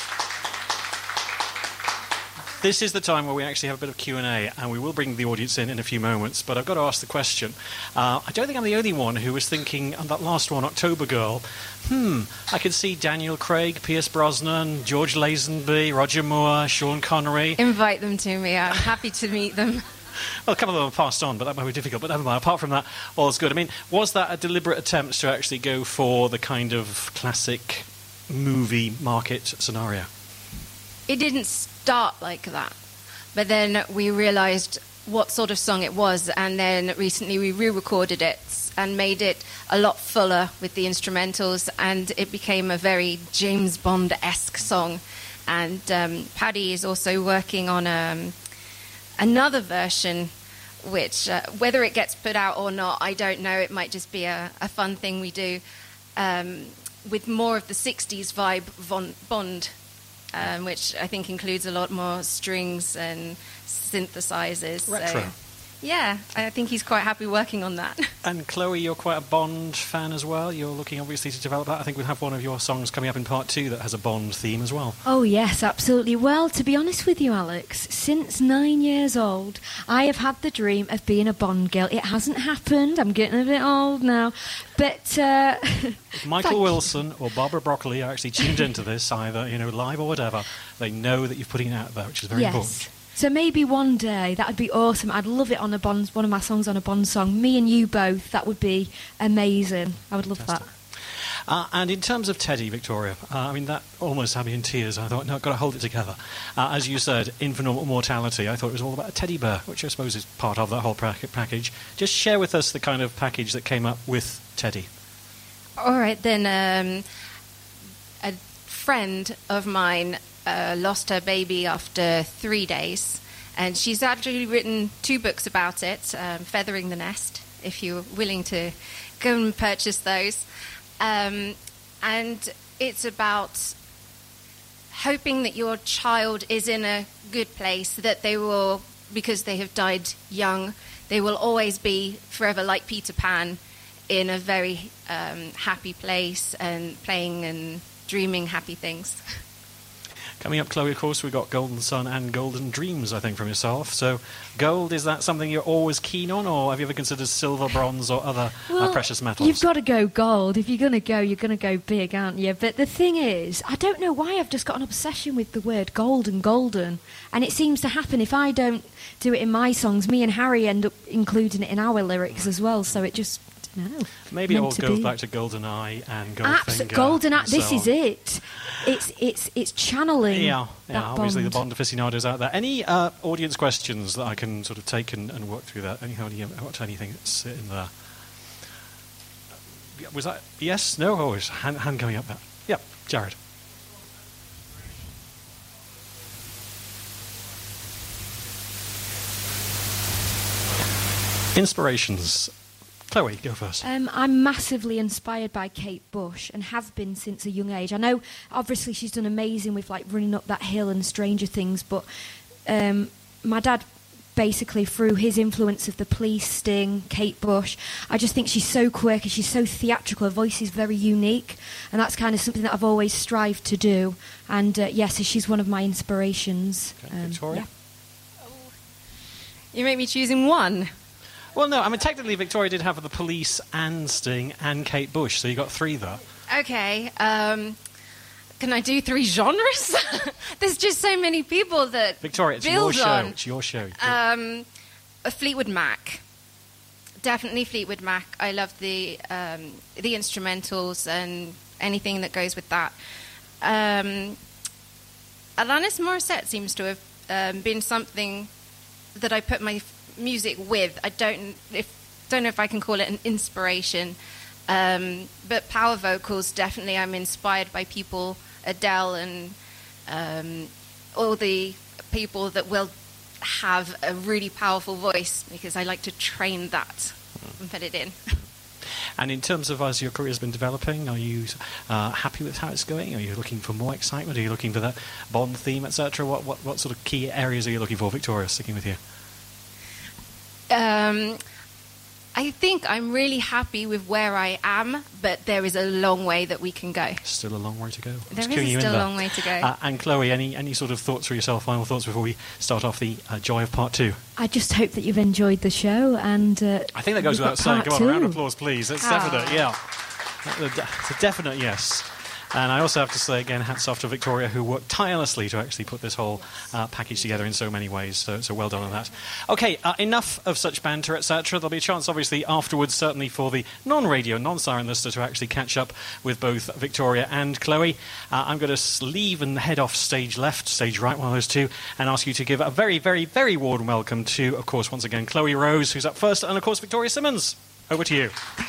S2: this is the time where we actually have a bit of Q and A, and we will bring the audience in in a few moments, but I've got to ask the question. Uh, I don't think I'm the only one who was thinking on that last one, October Girl, hmm, I could see Daniel Craig, Pierce Brosnan, George Lazenby, Roger Moore, Sean Connery.
S5: Invite them to me. I'm happy to meet them.
S2: Well, a couple of them have passed on, but that might be difficult. But never mind. Apart from that, all's good. I mean, was that a deliberate attempt to actually go for the kind of classic movie market scenario?
S5: It didn't start like that, but then we realised what sort of song it was, and then recently we re-recorded it and made it a lot fuller with the instrumentals, and it became a very James Bond-esque song. And um, Paddy is also working on um, another version, which uh, whether it gets put out or not, I don't know. It might just be a, a fun thing we do um, with more of the sixties vibe von Bond, um, which I think includes a lot more strings and synthesizers.
S2: Retro.
S5: So, yeah, I think he's quite happy working on that.
S2: And Chloe, you're quite a Bond fan as well. You're looking obviously to develop that. I think we'll have one of your songs coming up in part two that has a Bond theme as well.
S3: Oh, yes, absolutely. Well, to be honest with you, Alex, since nine years old, I have had the dream of being a Bond girl. It hasn't happened. I'm getting a bit old now. But uh,
S2: if Michael Wilson or Barbara Broccoli are actually tuned into this, either, you know, live or whatever, they know that you're putting it out there, which is very
S3: yes.
S2: important.
S3: So maybe one day, that would be awesome. I'd love it on a Bond, one of my songs on a Bond song. Me and you both, that would be amazing. I would love
S2: Fantastic.
S3: that.
S2: Uh, and in terms of Teddy, Victoria, uh, I mean, that almost had me in tears. I thought, no, I've got to hold it together. Uh, as you said, infinite mortality. I thought it was all about a teddy bear, which I suppose is part of that whole pra- package. Just share with us the kind of package that came up with Teddy.
S5: All right, then um, a friend of mine Uh, lost her baby after three days, and she's actually written two books about it, um, Feathering the Nest, if you're willing to go and purchase those. Um, and it's about hoping that your child is in a good place, that they will, because they have died young, they will always be forever like Peter Pan in a very um, happy place and playing and dreaming happy things.
S2: Coming up, Chloe, of course, we've got Golden Sun and Golden Dreams, I think, from yourself. So gold, is that something you're always keen on, or have you ever considered silver, bronze, or other
S3: well,
S2: uh, precious metals?
S3: You've got to go gold. If you're going to go, you're going to go big, aren't you? But the thing is, I don't know why I've just got an obsession with the word gold and golden. And it seems to happen if I don't do it in my songs, me and Harry end up including it in our lyrics as well. So it just... No,
S2: maybe it all goes
S3: be.
S2: back to GoldenEye and Goldfinger.
S3: Abs- GoldenEye. This
S2: so
S3: is it. It's it's it's channeling.
S2: Yeah, yeah.
S3: That
S2: Obviously,
S3: Bond.
S2: the Bond aficionados out there. Any uh, audience questions that I can sort of take and, and work through that? Anything, anything that's in there? Was that yes? No? Oh, it's hand, hand going up there. Yep, Jared. Inspirations. Chloe, go first.
S3: Um, I'm massively inspired by Kate Bush and have been since a young age. I know, obviously, she's done amazing with like Running Up That Hill and Stranger Things, but um, my dad, basically through his influence of The Police, Sting, Kate Bush, I just think she's so quirky, she's so theatrical, her voice is very unique, and that's kind of something that I've always strived to do. And uh, yes, yeah, so she's one of my inspirations.
S2: Okay,
S3: um,
S2: Victoria?
S3: Yeah.
S5: You make me choosing one.
S2: Well, no, I mean, technically Victoria did have The Police and Sting and Kate Bush, so you got three there.
S5: Okay, um, can I do three genres? There's just so many people that
S2: Victoria, it's
S5: build
S2: your show.
S5: on.
S2: It's your show.
S5: Um, a Fleetwood Mac. Definitely Fleetwood Mac. I love the um, the instrumentals and anything that goes with that. Um, Alanis Morissette seems to have um, been something that I put my f- music with. I don't if don't know if I can call it an inspiration, um, but power vocals, definitely I'm inspired by people, Adele and um, all the people that will have a really powerful voice, because I like to train that and put it in.
S2: And in terms of as your career has been developing, are you uh, happy with how it's going? Are you looking for more excitement? Are you looking for that Bond theme, et cetera? What, what, what sort of key areas are you looking for? Victoria, sticking with you.
S7: Um, I think I'm really happy with where I am, but there is a long way that we can go.
S2: Still a long way to go.
S7: There is still a long way to go.
S2: Uh, and Chloe, any, any sort of thoughts for yourself, final thoughts before we start off the uh, joy of part two?
S3: I just hope that you've enjoyed the show. And uh,
S2: I think that goes without saying. Come on, a round of applause, please. That's
S7: oh.
S2: definite, yeah. It's a definite yes. And I also have to say again, hats off to Victoria, who worked tirelessly to actually put this whole uh, package together in so many ways. So, so well done on that. Okay, uh, enough of such banter, et cetera. There'll be a chance, obviously, afterwards, certainly for the non-radio, non-siren listener to actually catch up with both Victoria and Chloe. Uh, I'm going to leave and head off stage left, stage right, one of those two, and ask you to give a very, very, very warm welcome to, of course, once again, Chloe Rose, who's up first, and, of course, Victoria Simmons. Over to you.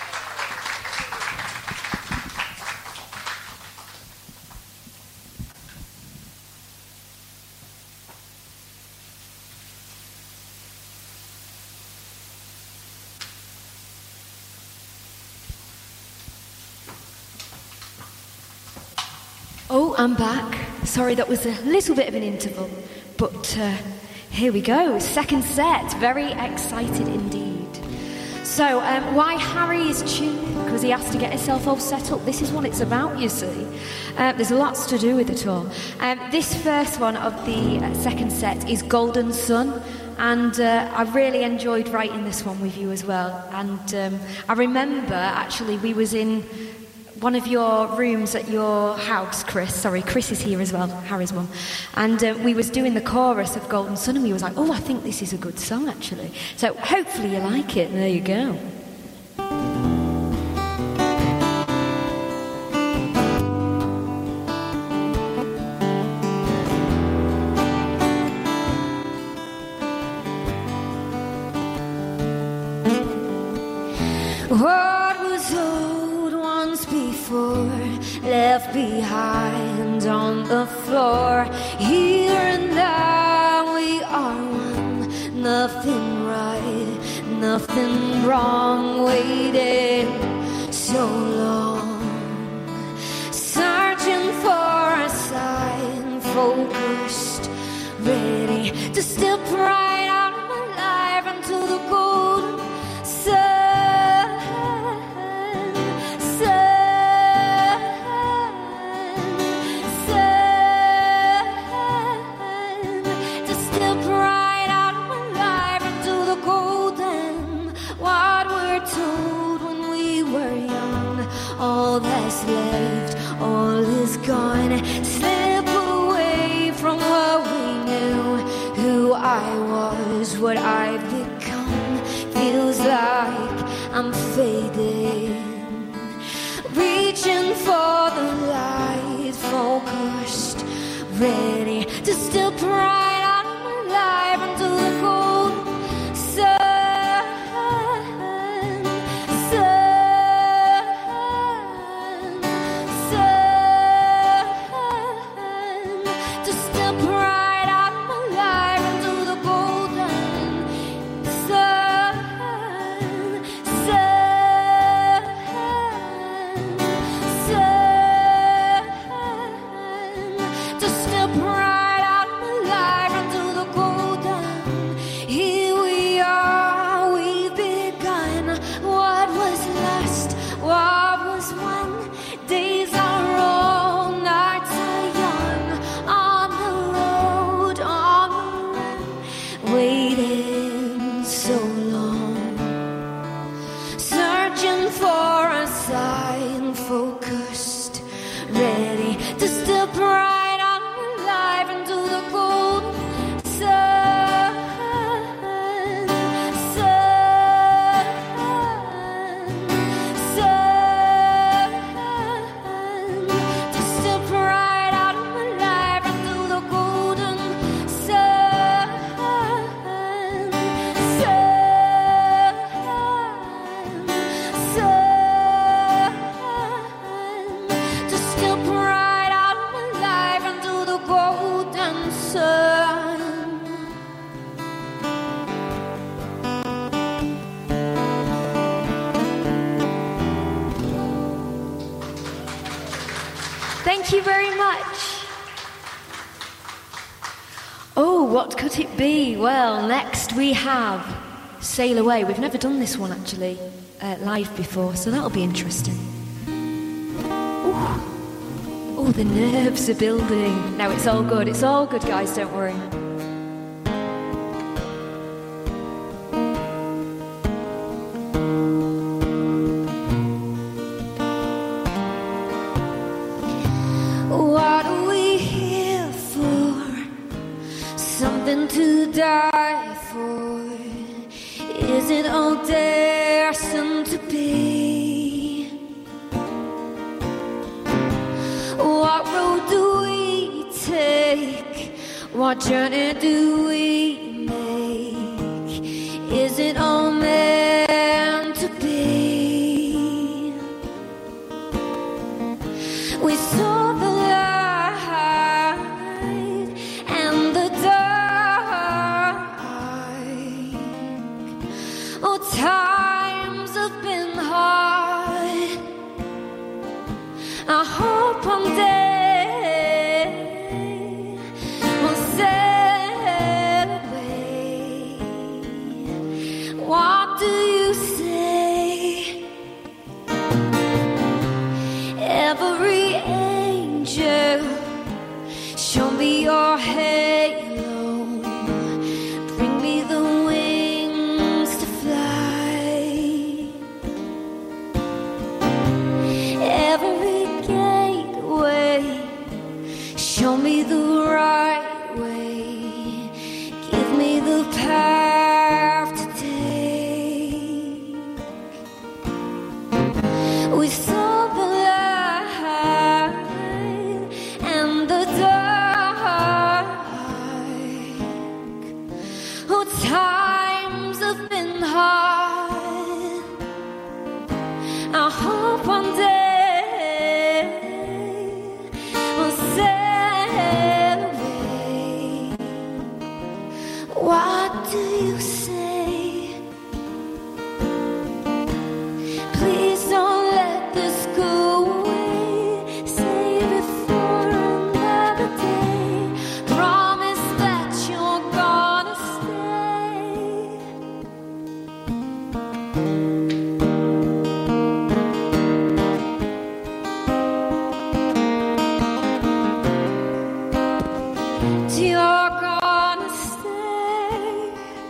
S3: Oh, I'm back. Sorry, that was a little bit of an interval, but uh, here we go. Second set. Very excited indeed. So, um, why Harry is tuning? Because he has to get himself all set up. This is what it's about, you see. Uh, there's lots to do with it all. Um, this first one of the uh, second set is Golden Sun. And uh, I really enjoyed writing this one with you as well. And um, I remember, actually, we was in one of your rooms at your house, Chris. Sorry, Chris is here as well, Harry's mum. And uh, we was doing the chorus of Golden Sun, and we was like, oh, I think this is a good song, actually. So hopefully you like it. There you go.
S4: What was old once before, left behind on the floor. Here and now we are one. Nothing right, nothing wrong. Waited so long, searching for a sign, focused, ready to step right out of my life into the golden sun. All that's left, all is gone. Slip away from what we knew. Who I was, what I've become. Feels like I'm fading. Reaching for the light, focused, ready to step right out of my life into the golden sun. Days are old, nights are young, on the road.
S3: Thank you very much. Oh, what could it be? Well, next we have Sail Away. We've never done this one actually uh, live before, so that'll be interesting. Ooh. Oh, the nerves are building. No, it's all good. It's all good, guys. Don't worry.
S4: What are we here for? Something to die for? Is it all destined to be? What road do we take? What journey do we make? Is it all meant to be? We saw the light and the dark. Oh, times have been hard. I hope one day we'll sail away. What do you say? Every angel, show me your halo. Bring me the wings to fly. Every gateway, show me the right way. Give me the path to take. We saw the light and the dark. Oh, times have been hard. I hope one day we'll sail away. What do you say? Please don't let this go away. Save it for another day. Promise that you're gonna stay. You're gonna stay.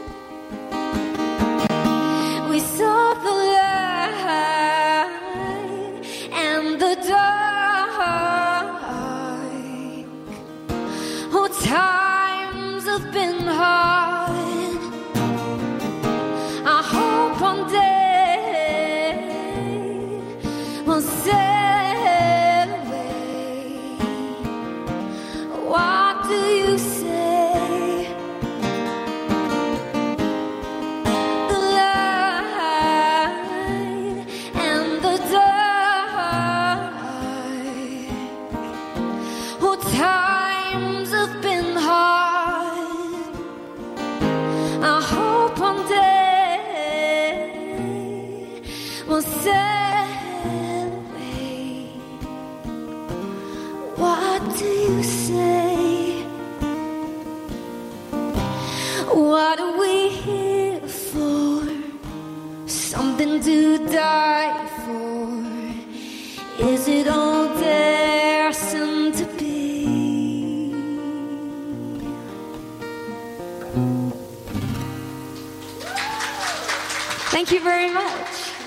S4: We saw the light and the dark. Oh, times have been hard. I hope one day we'll sail away. What do you say? The light and the dark. Oh, times have been hard. I hope one day we'll sail away. What do you say? What are we here for? Something to die for? Is it all destined to be?
S3: Thank you very much.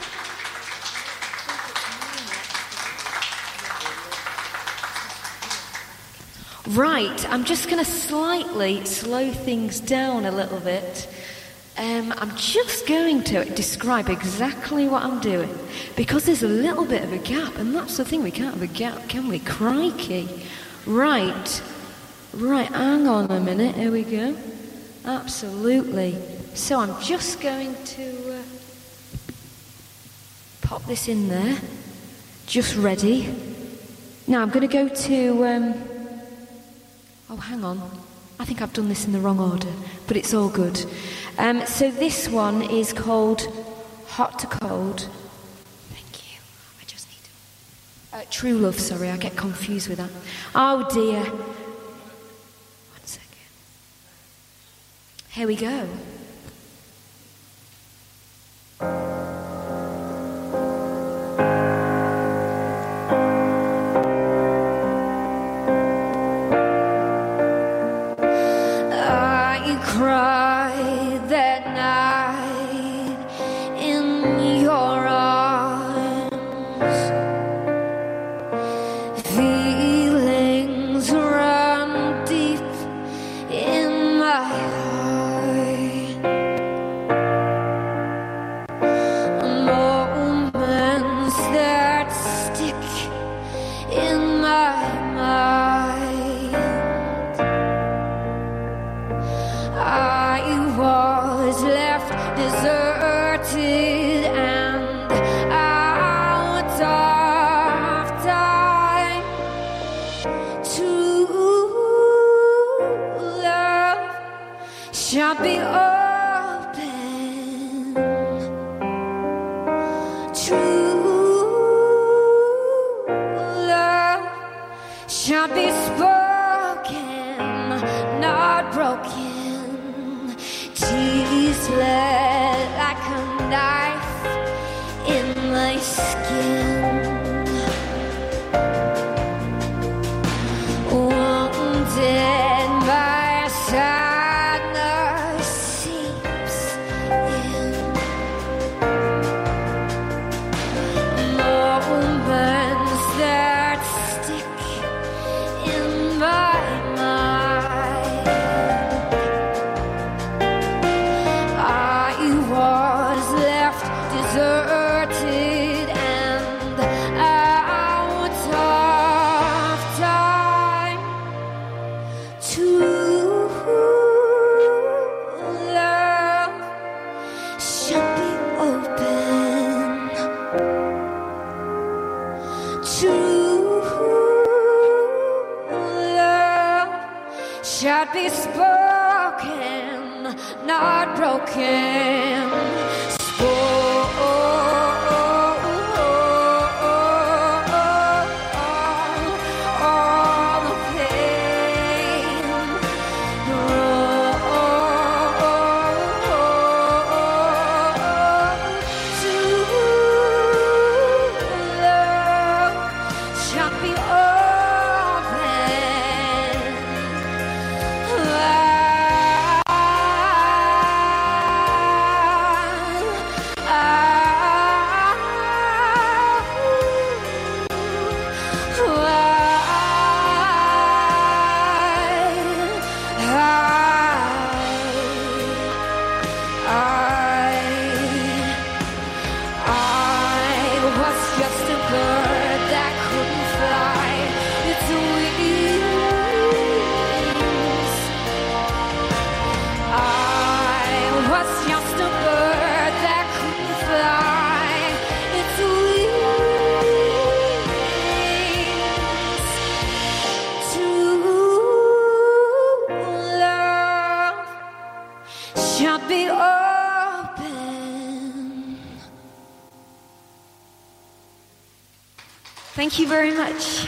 S3: Right, I'm just going to slightly slow things down a little bit. Um, I'm just going to describe exactly what I'm doing, because there's a little bit of a gap, and that's the thing, we can't have a gap, can we? Crikey. Right, right, hang on a minute, here we go. Absolutely. So I'm just going to uh, pop this in there, just ready. Now I'm going to go to... Um, Oh, hang on. I think I've done this in the wrong order, but it's all good. Um, so this one is called Hot to Cold. Thank you. I just need to... Uh, True Love, sorry, I get confused with that. Oh dear. One second. Here we go.
S4: I cried that night in your arms. Feelings run deep in my heart. Moments that stick in my mind. I was left deserted and out of time. True love shall be open. True love shall be spoken, not broken. Tears bled like a knife in my skin. Wounded, my sadness seeps in. Moments that stick in my mind. I was left deserted and out of time. True love shall be open. True love shall be spoken, not broken. All the pain, true love shall be open. Shall be open.
S3: Thank you very much.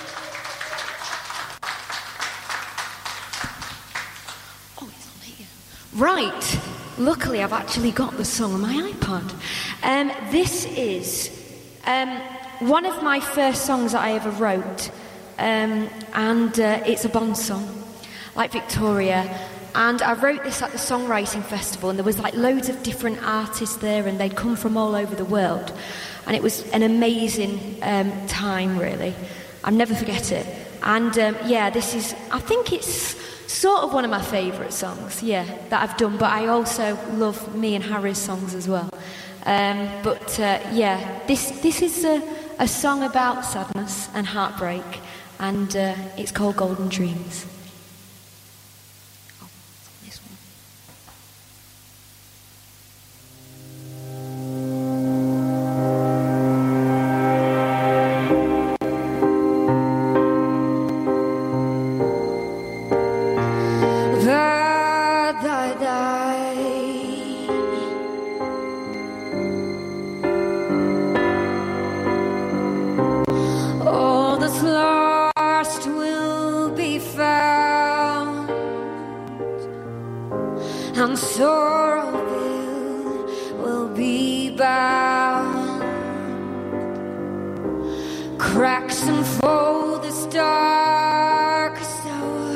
S3: Oh, it's on here. Right. Luckily, I've actually got the song on my iPod. Um, this is um, one of my first songs that I ever wrote, um, and uh, it's a Bond song, like Victoria. And I wrote this at the Songwriting Festival, and there was like loads of different artists there, and they'd come from all over the world. And it was an amazing um, time, really. I'll never forget it. And um, yeah, this is, I think it's sort of one of my favourite songs, yeah, that I've done. But I also love me and Harry's songs as well. Um, but uh, yeah, this this is a, a song about sadness and heartbreak, and uh, it's called Golden Dreams.
S4: Oh and sorrow will be bound. Cracks and fold this darkest hour.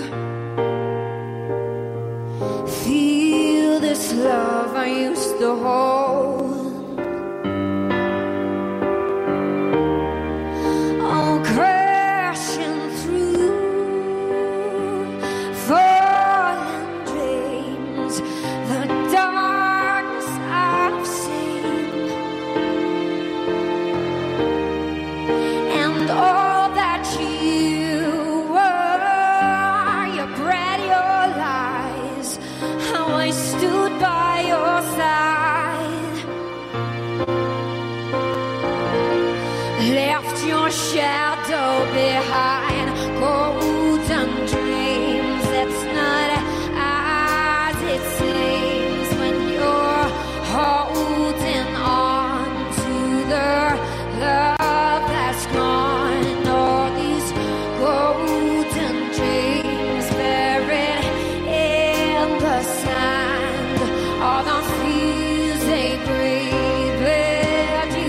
S4: Feel this love I used to hold. Oh, crashing through fallen dreams, the darkness I've seen, and all that you were, you bred your lies, how I stood by your side, left your shadow behind, golden dreams. It's not as it seems when you're holding on to the love that's gone. All these golden dreams buried in the sand, all the fears they breathe, let you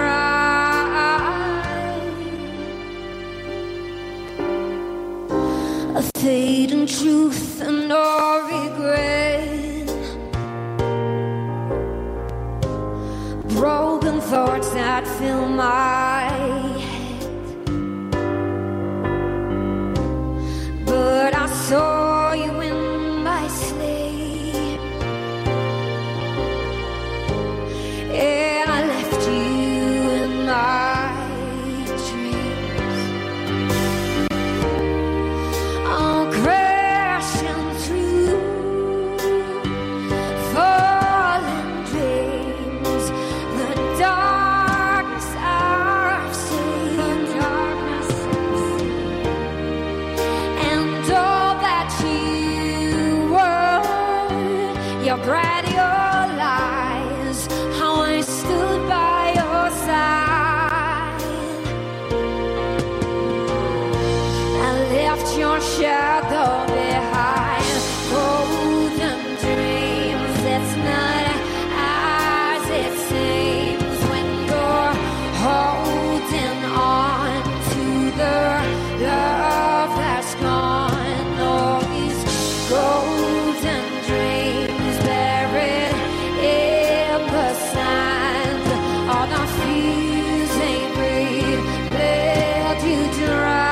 S4: dry. A fading truth and no regret, broken thoughts that fill my head, but I saw you in my sleep, and I left you in my dreams. Oh, crashing through fallen dreams, the darkness I've seen, darkness I've seen, and all that you were, you bred your lies, how I stood by your side, I left your shadow behind, golden dreams. It's not as it seems when you're holding on to the love that's gone. All these golden dreams buried in the sand, all the fears they breathe, let you dry.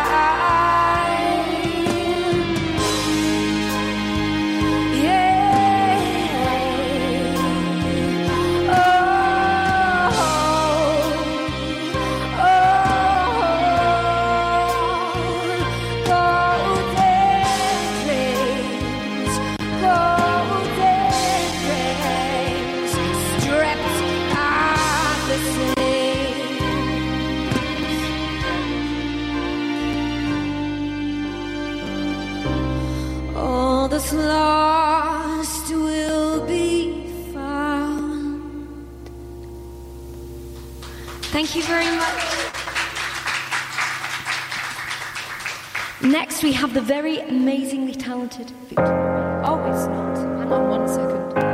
S4: All that's lost will be found.
S3: Thank you very much. Next, we have the very amazingly talented Victoria. Oh, it's not. Hang on one second.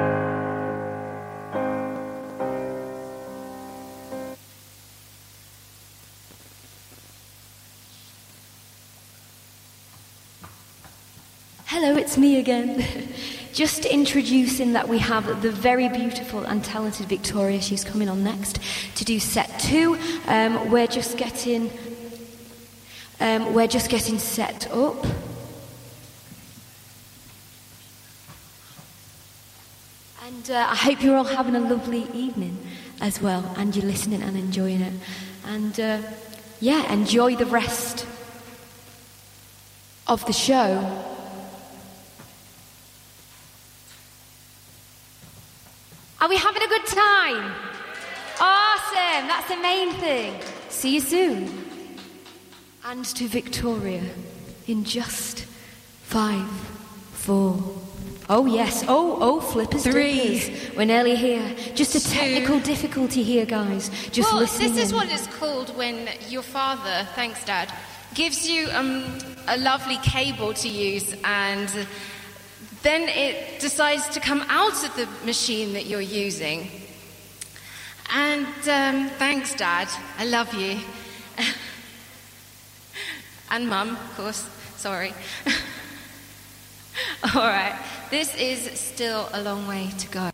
S3: Hello, it's me again. Just introducing that we have the very beautiful and talented Victoria. She's coming on next to do set two. Um, we're just getting, um, we're just getting set up. And uh, I hope you're all having a lovely evening as well, and you're listening and enjoying it. And uh, yeah, enjoy the rest of the show. Are we having a good time? Awesome, that's the main thing. See you soon. And to Victoria in just five, four. Oh yes, oh, oh, flippers,
S5: Three.
S3: dippers. We're nearly here. Just a technical
S5: Two.
S3: difficulty here, guys. Just
S5: well,
S3: listening
S5: this is
S3: in.
S5: what it's called when your father, thanks Dad, gives you um, a lovely cable to use and then it decides to come out of the machine that you're using. And um, thanks, Dad. I love you. And Mum, of course. Sorry. All right. This is still a long way to go.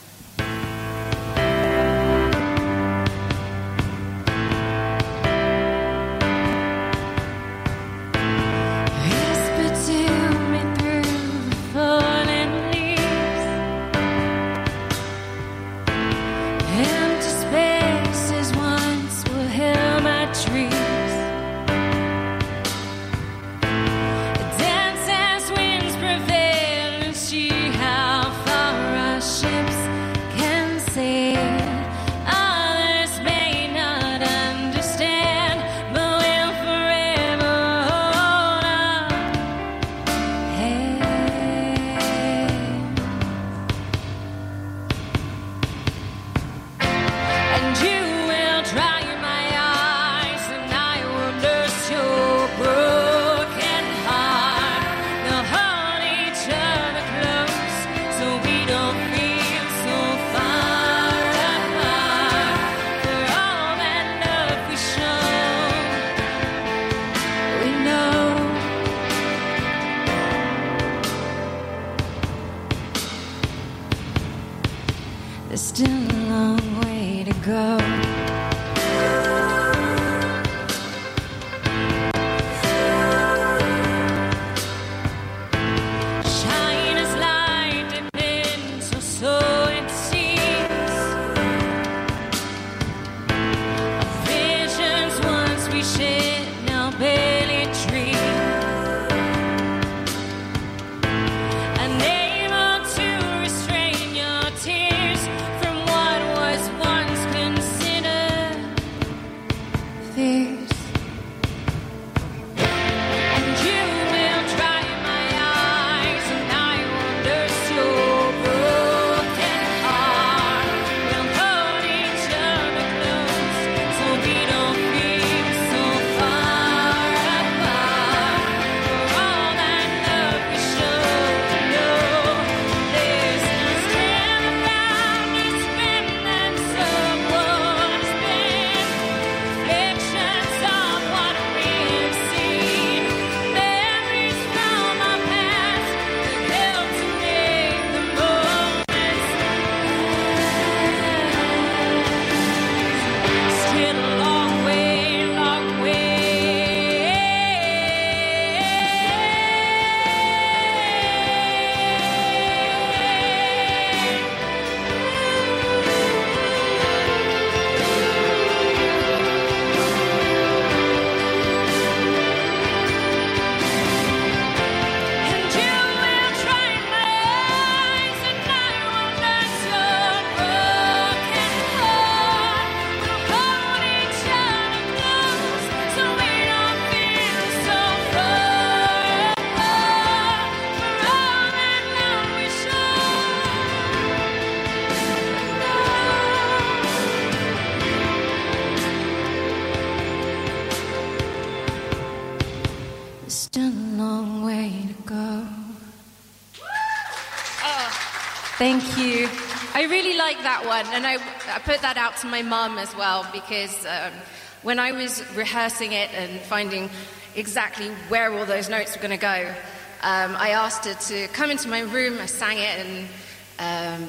S5: Thank you. I really like that one, and I, I put that out to my mum as well, because um, when I was rehearsing it and finding exactly where all those notes were going to go, um, I asked her to come into my room, I sang it, and um,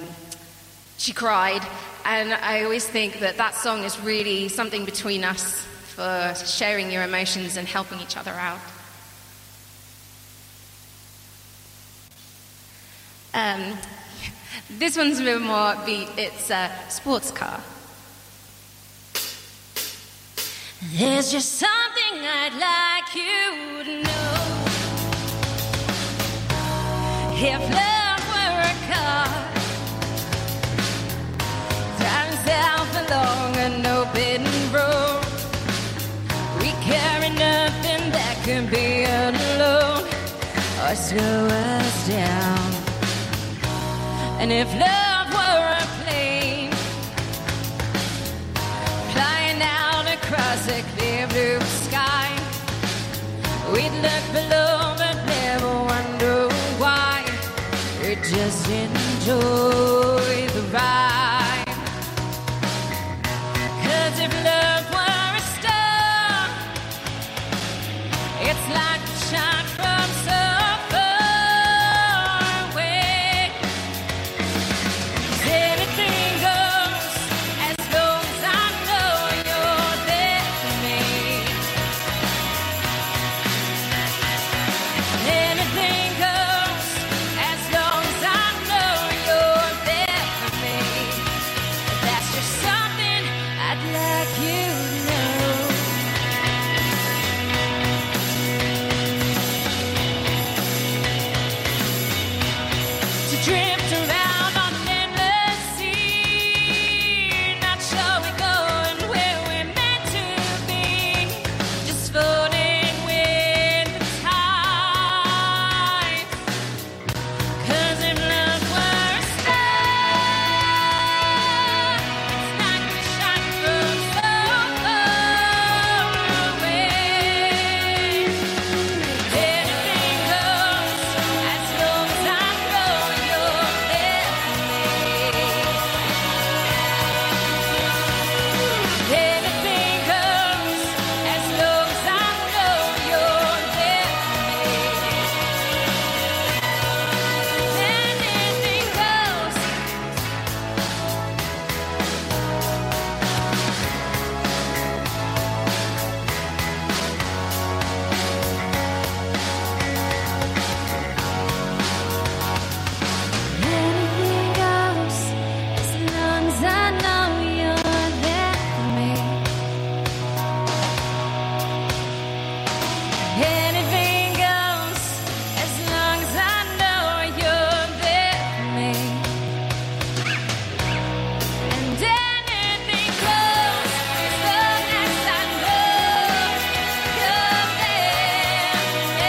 S5: she cried. And I always think that that song is really something between us for sharing your emotions and helping each other out. Um, this one's a bit more beat. It's a sports car. There's just something I'd like you to know. If love were a car, drives itself along an open road, we carry nothing that can be alone or slow us down. And if love were a plane, flying out across a clear blue sky, we'd look below but never wonder why.
S1: just enjoy the ride. 'Cause if love were a star, it's like a shot from so far away. 'Cause anything goes as long as I know you're there for me. Anything goes as long as I know you're there for me. But that's just something I'd like you to know. To drift around on an endless sea, not sure we're going where we're meant to be, just floating with the tide. 'Cause if love were a star, it's like a shot from so far away. Anything goes as long as I know you're there for me. Anything goes as long as I know you're there for me. Anything goes. Anything goes as long as I know you're there for me. Anything goes as long as I know you're there for me. And anything goes as long as I know you're there for me.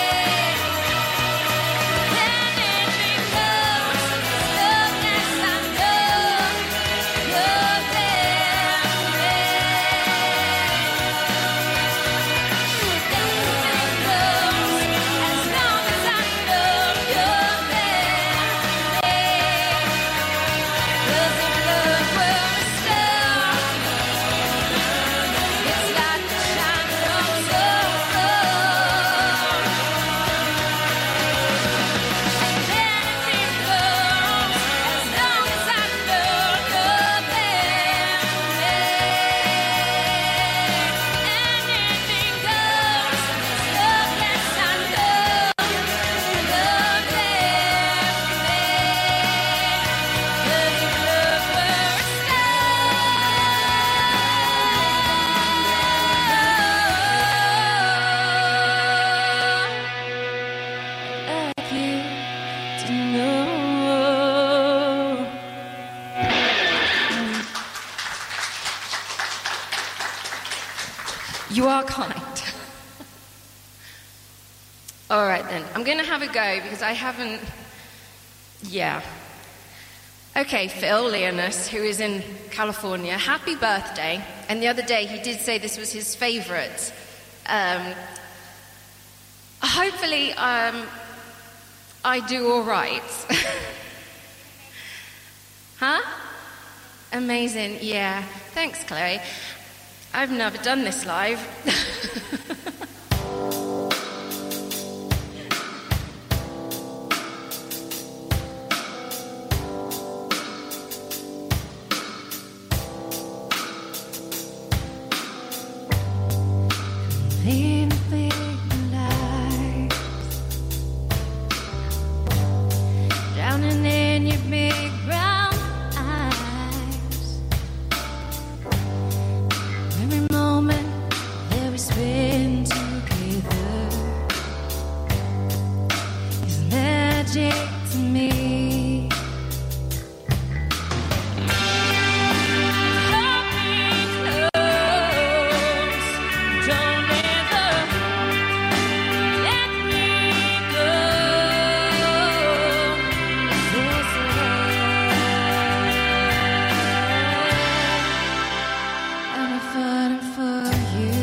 S1: Anything goes as long as I know you're there for me. Anything goes as long as I know you're there for me. 'Cause if love were a star, it's like a shot from so far. Anything goes as long as I know you're there for me. Anything goes as long as I know you're there for me. 'Cause if love were a star, I'd like you to know. You are kind. All right then, I'm going to have a go because I haven't. Yeah. Okay, Phil Leonis, who is in California, happy birthday. And the other day he did say this was his favourite. Um, hopefully, um, I do all right. Huh? Amazing, yeah. Thanks, Chloe. I've never done this live. In big lights, drowning in your big brown eyes. Every moment that we spend together is magic to me. Hold me close, don't ever let me go. Is this love? I'm falling for you.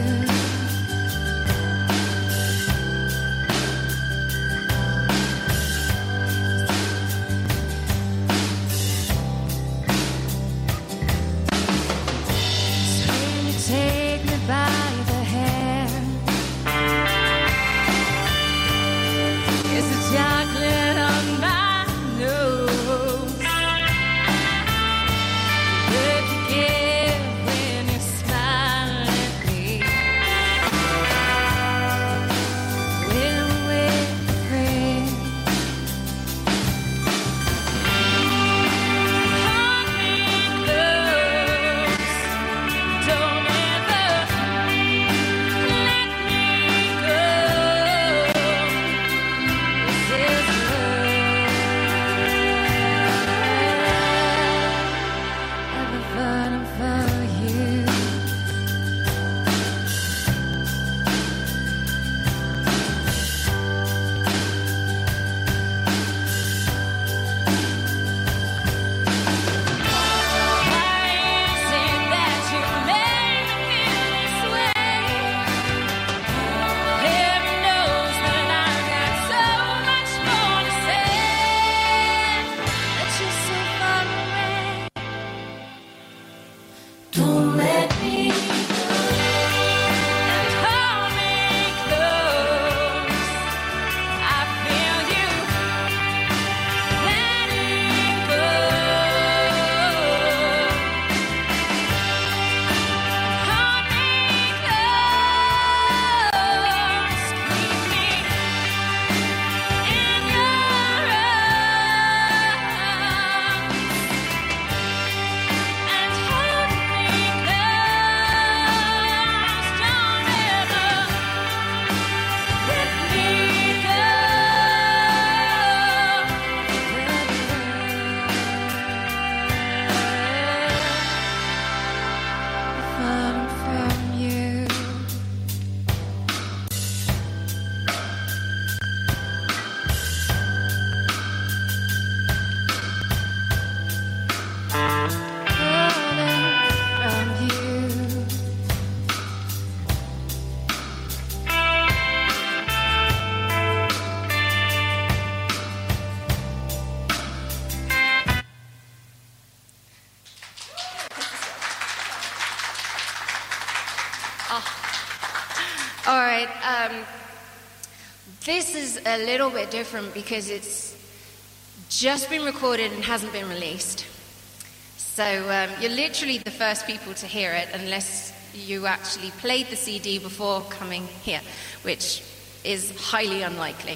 S5: um, this is a little bit different because it's just been recorded and hasn't been released. So um, you're literally the first people to hear it unless you actually played the C D before coming here, which is highly unlikely.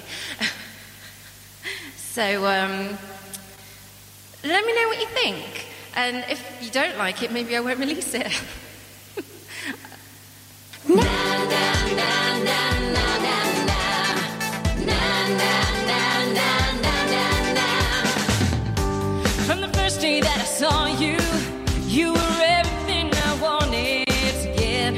S5: So um, let me know what you think. And if you don't like it, maybe I won't release it. Na, na, na, na, na, na, na, na, na, na, na, na.
S1: From the first day that I saw you, you were everything I wanted to get.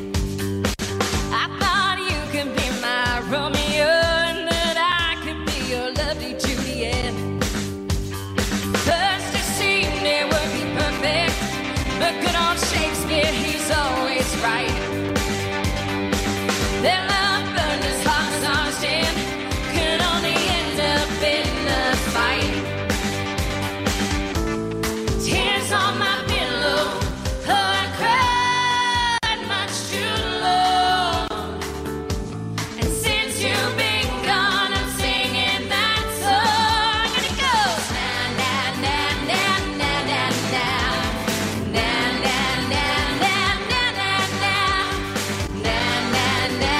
S1: I thought you could be my Romeo and that I could be your lovely Juliet. First it seemed it would be perfect, but good old Shakespeare, he's always right. Their love burned as hot as ours did, could only end up in a fight. Tears on my pillow, oh, I cried much too long. And since you've been gone, I'm singing that song, and it goes na na na na na na na na na na na na na na na na.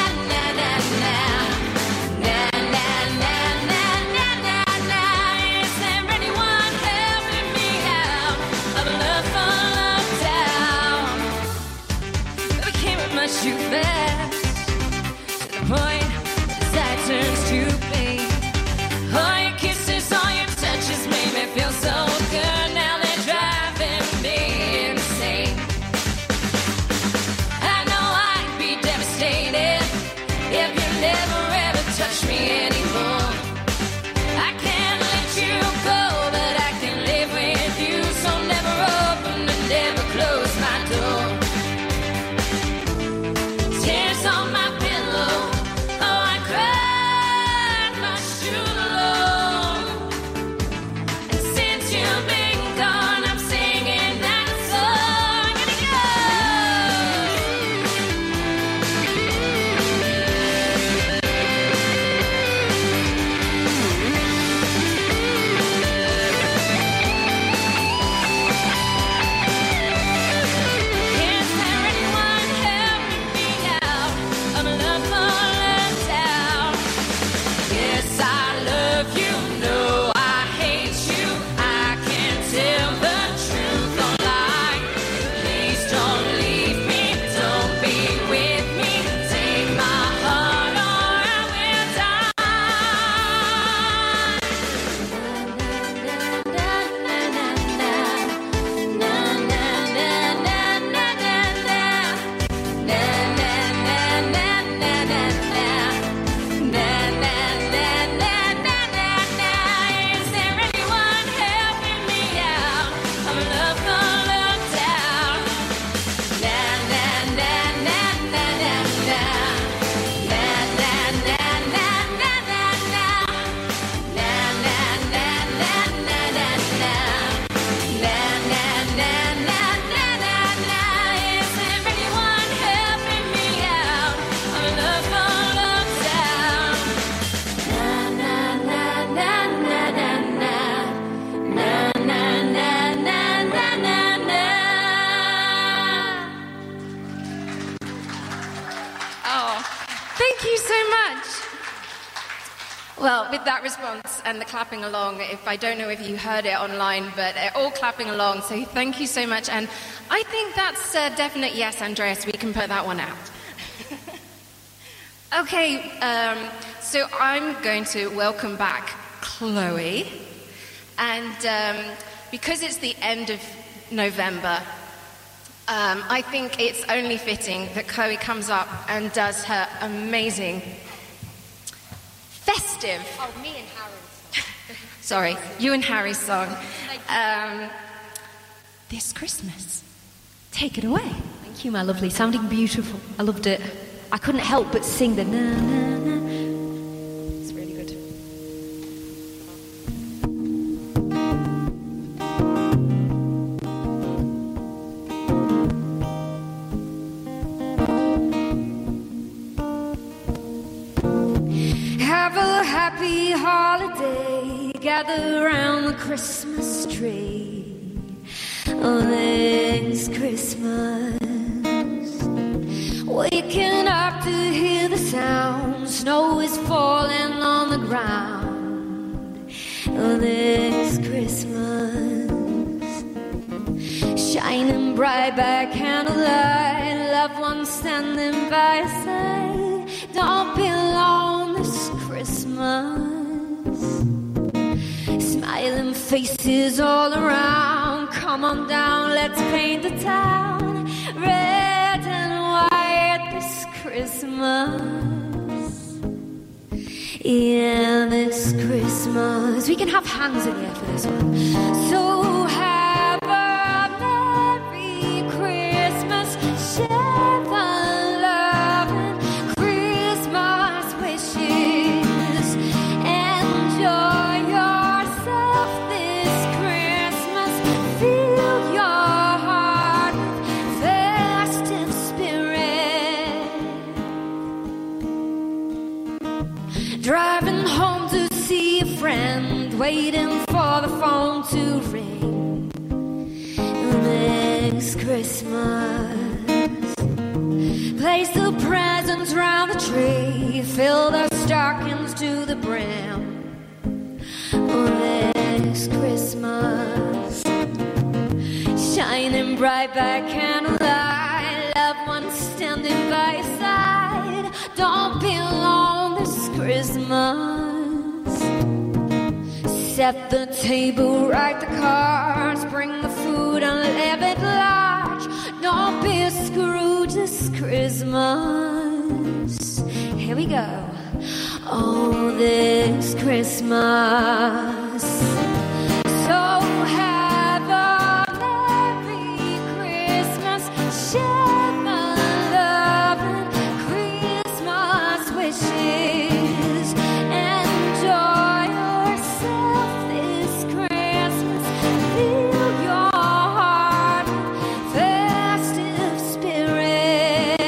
S1: Too fast, to the point that turns to pain. All your kisses, all your touches made me feel so good. Now they're driving me insane. I know I'd be devastated if you never ever touched me anymore. I can't let you go, but I can live with you. So never open and never close my door. Tears on my pillow, oh, I cried much too long. And since you've been gone, I'm singing that song, and it Is there anyone helping me out? I'm love falling down. Yes, I love you. No, I hate you. I can't tell the truth or lie. Please don't leave me. Don't be with me. Take my heart or I will die. Na na na na na na na na na na. Na na na na na na na. Na na na na na na na. Is there anyone helping me out? I'm love falling down. Na na na na na na na. Na na na na na na na. Na na na na na na na. Na na na na na na na. Is there anyone helping me out? I'm love falling down. Na na na na na na na. Na na na na na na na. Oh, thank you so much. Well, with that response and the clapping along, if I don't know if you heard it online, but they're all clapping along, so thank you so much. And I think that's a definite yes, Andreas, we can put that one out. Okay, um, so I'm going to welcome back Chloe. And um, because it's the end of November, um, I think it's only fitting that Chloe comes up and does her amazing festive.
S3: Oh, me and Harry.
S5: Sorry, you and Harry's song. Um, this Christmas.
S3: Take it away. Thank you, my lovely. Sounding beautiful. I loved it. I couldn't help but sing the na na na. It's really good.
S4: day, gather round the Christmas tree. Oh, this Christmas, waking up to hear the sound. Snow is falling on the ground. Oh, this Christmas, shining bright by candlelight, loved ones standing by your side. Don't be alone this Christmas. Smiling faces all around. Come on down, let's paint the town red and white this Christmas. Yeah, this Christmas. We can have hands in the air for this one. So have a Merry Christmas. Share the love and Christmas wishes. Enjoy yourself this Christmas. Fill your heart with festive spirit. Driving home to see a friend, waiting for the phone to ring. Next Christmas, place the presents round the tree, fill the stockings to the brim. Next Christmas, shining bright by candlelight, loved ones standing by your side. Don't be alone this Christmas. Set the table, write the cards, bring the food and leave it large. Don't be a Scrooge this Christmas. Here we go. Oh, this Christmas. So have a Merry Christmas. Share the love and Christmas wishes. Enjoy yourself this Christmas. Fill your heart with festive spirit.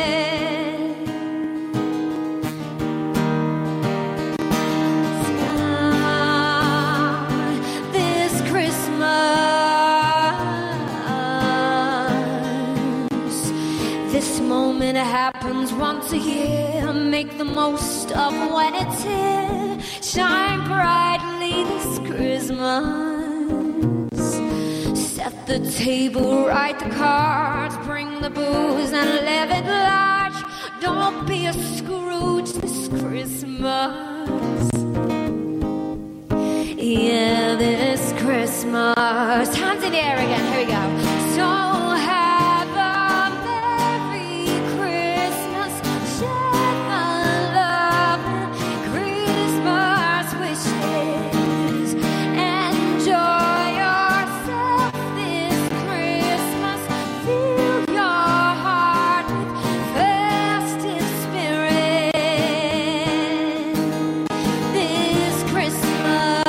S4: This Christmas, this moment happens once a year. Make the most of when it's here. Shine brightly this Christmas. Set the table, write the cards, bring the booze and live it large. Don't be a Scrooge this Christmas. Yeah, this Christmas. Hands in the air again. Here we go. So have a Merry Christmas. Share the love and Christmas wishes. Enjoy yourself this Christmas. Fill your heart with festive spirit. This Christmas.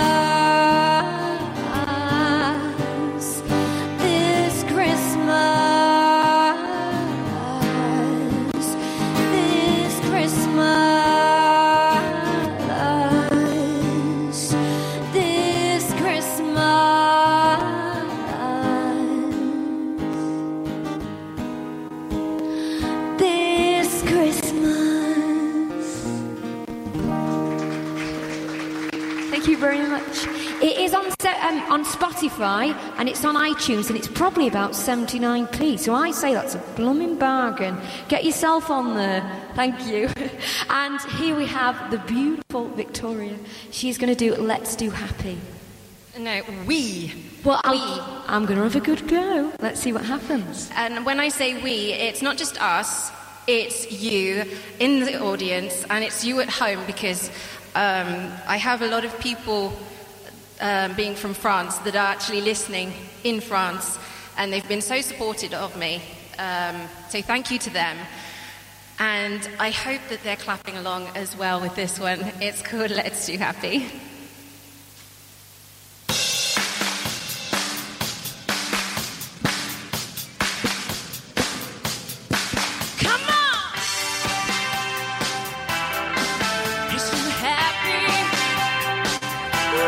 S4: This Christmas. This Christmas. This Christmas. This Christmas. Thank you very much. It is on se- um, on Spotify and it's on iTunes and it's probably about seventy-nine p. So I say that's a blooming bargain. Get yourself on there. Thank you. And here we have the beautiful Victoria. She's going to do Let's Do Happy.
S5: No, we.
S4: Well,
S5: We.
S4: I'm, I'm going to have a good go. Let's see what happens.
S5: And when I say we, it's not just us, it's you in the audience and it's you at home because um, I have a lot of people um, being from France that are actually listening in France and they've been so supportive of me. Um, so thank you to them. And I hope that they're clapping along as well with this one. It's called Let's Do Happy.
S1: Isn't happy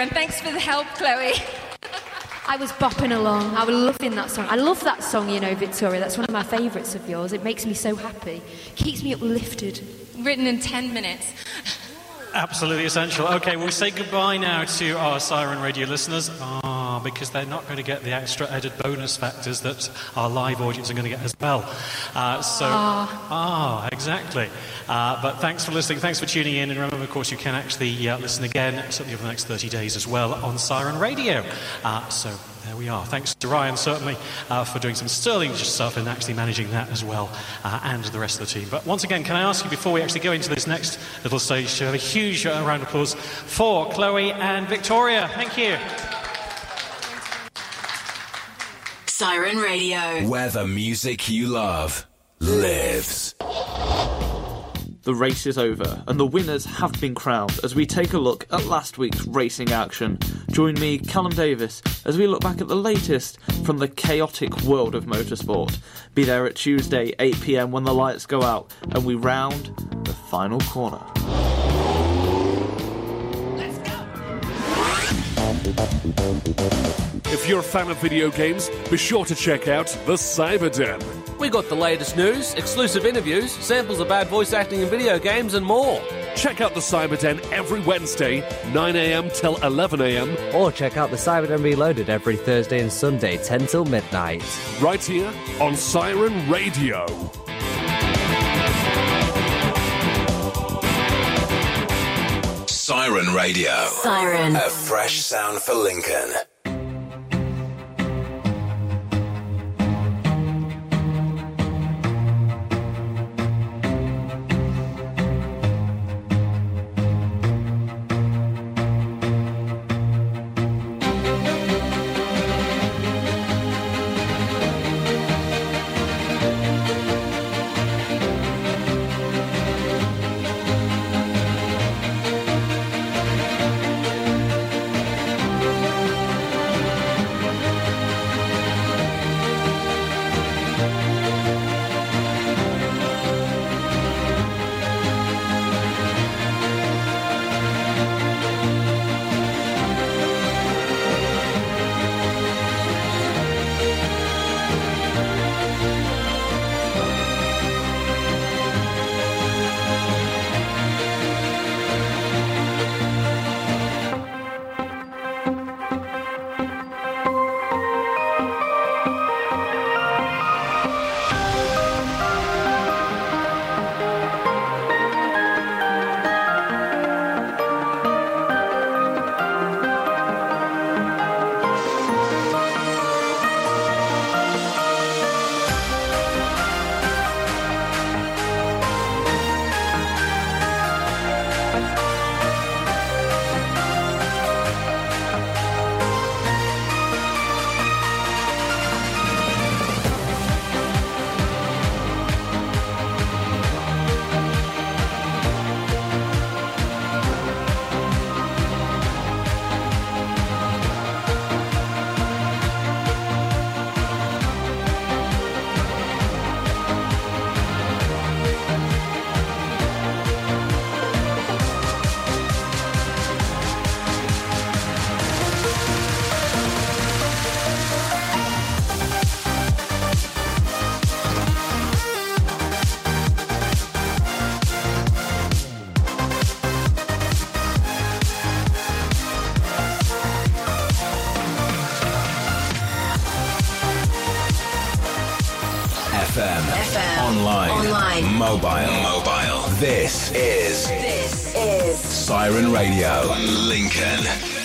S1: and thanks for the help, Chloe.
S3: I was bopping along. I was loving that song. I love that song, you know, Victoria. That's one of my favourites of yours. It makes me so happy. Keeps me uplifted.
S1: Written in ten minutes.
S2: Absolutely essential. Okay, we'll say goodbye now to our Siren Radio listeners. Ah, because they're not going to get the extra added bonus factors that our live audience are going to get as well. Uh, so, ah, ah exactly. Uh, but thanks for listening. Thanks for tuning in. And remember, of course, you can actually uh, listen again, certainly over the next thirty days as well, on Siren Radio. Uh, so there we are. Thanks to Ryan, certainly, uh, for doing some sterling stuff and actually managing that as well, uh, and the rest of the team. But once again, can I ask you, before we actually go into this next little stage show, a huge uh, round of applause for Chloe and Victoria. Thank you.
S6: Siren Radio, where the music you love lives.
S9: The race is over, and the winners have been crowned as we take a look at last week's racing action. Join me, Callum Davis, as we look back at the latest from the chaotic world of motorsport. Be there at Tuesday, eight p m when the lights go out, and we round the final corner.
S10: Let's go! If you're a fan of video games, be sure to check out the Cyberden.
S11: We got the latest news, exclusive interviews, samples of bad voice acting in video games and more.
S10: Check out the Cyberden every Wednesday, nine a m till eleven a m.
S12: Or check out the Cyberden Reloaded every Thursday and Sunday, ten till midnight.
S10: Right here on Siren Radio.
S6: Siren Radio. Siren. A fresh sound for Lincoln. Online. Online. Mobile. Mobile. This is. This is. Siren Radio. Lincoln.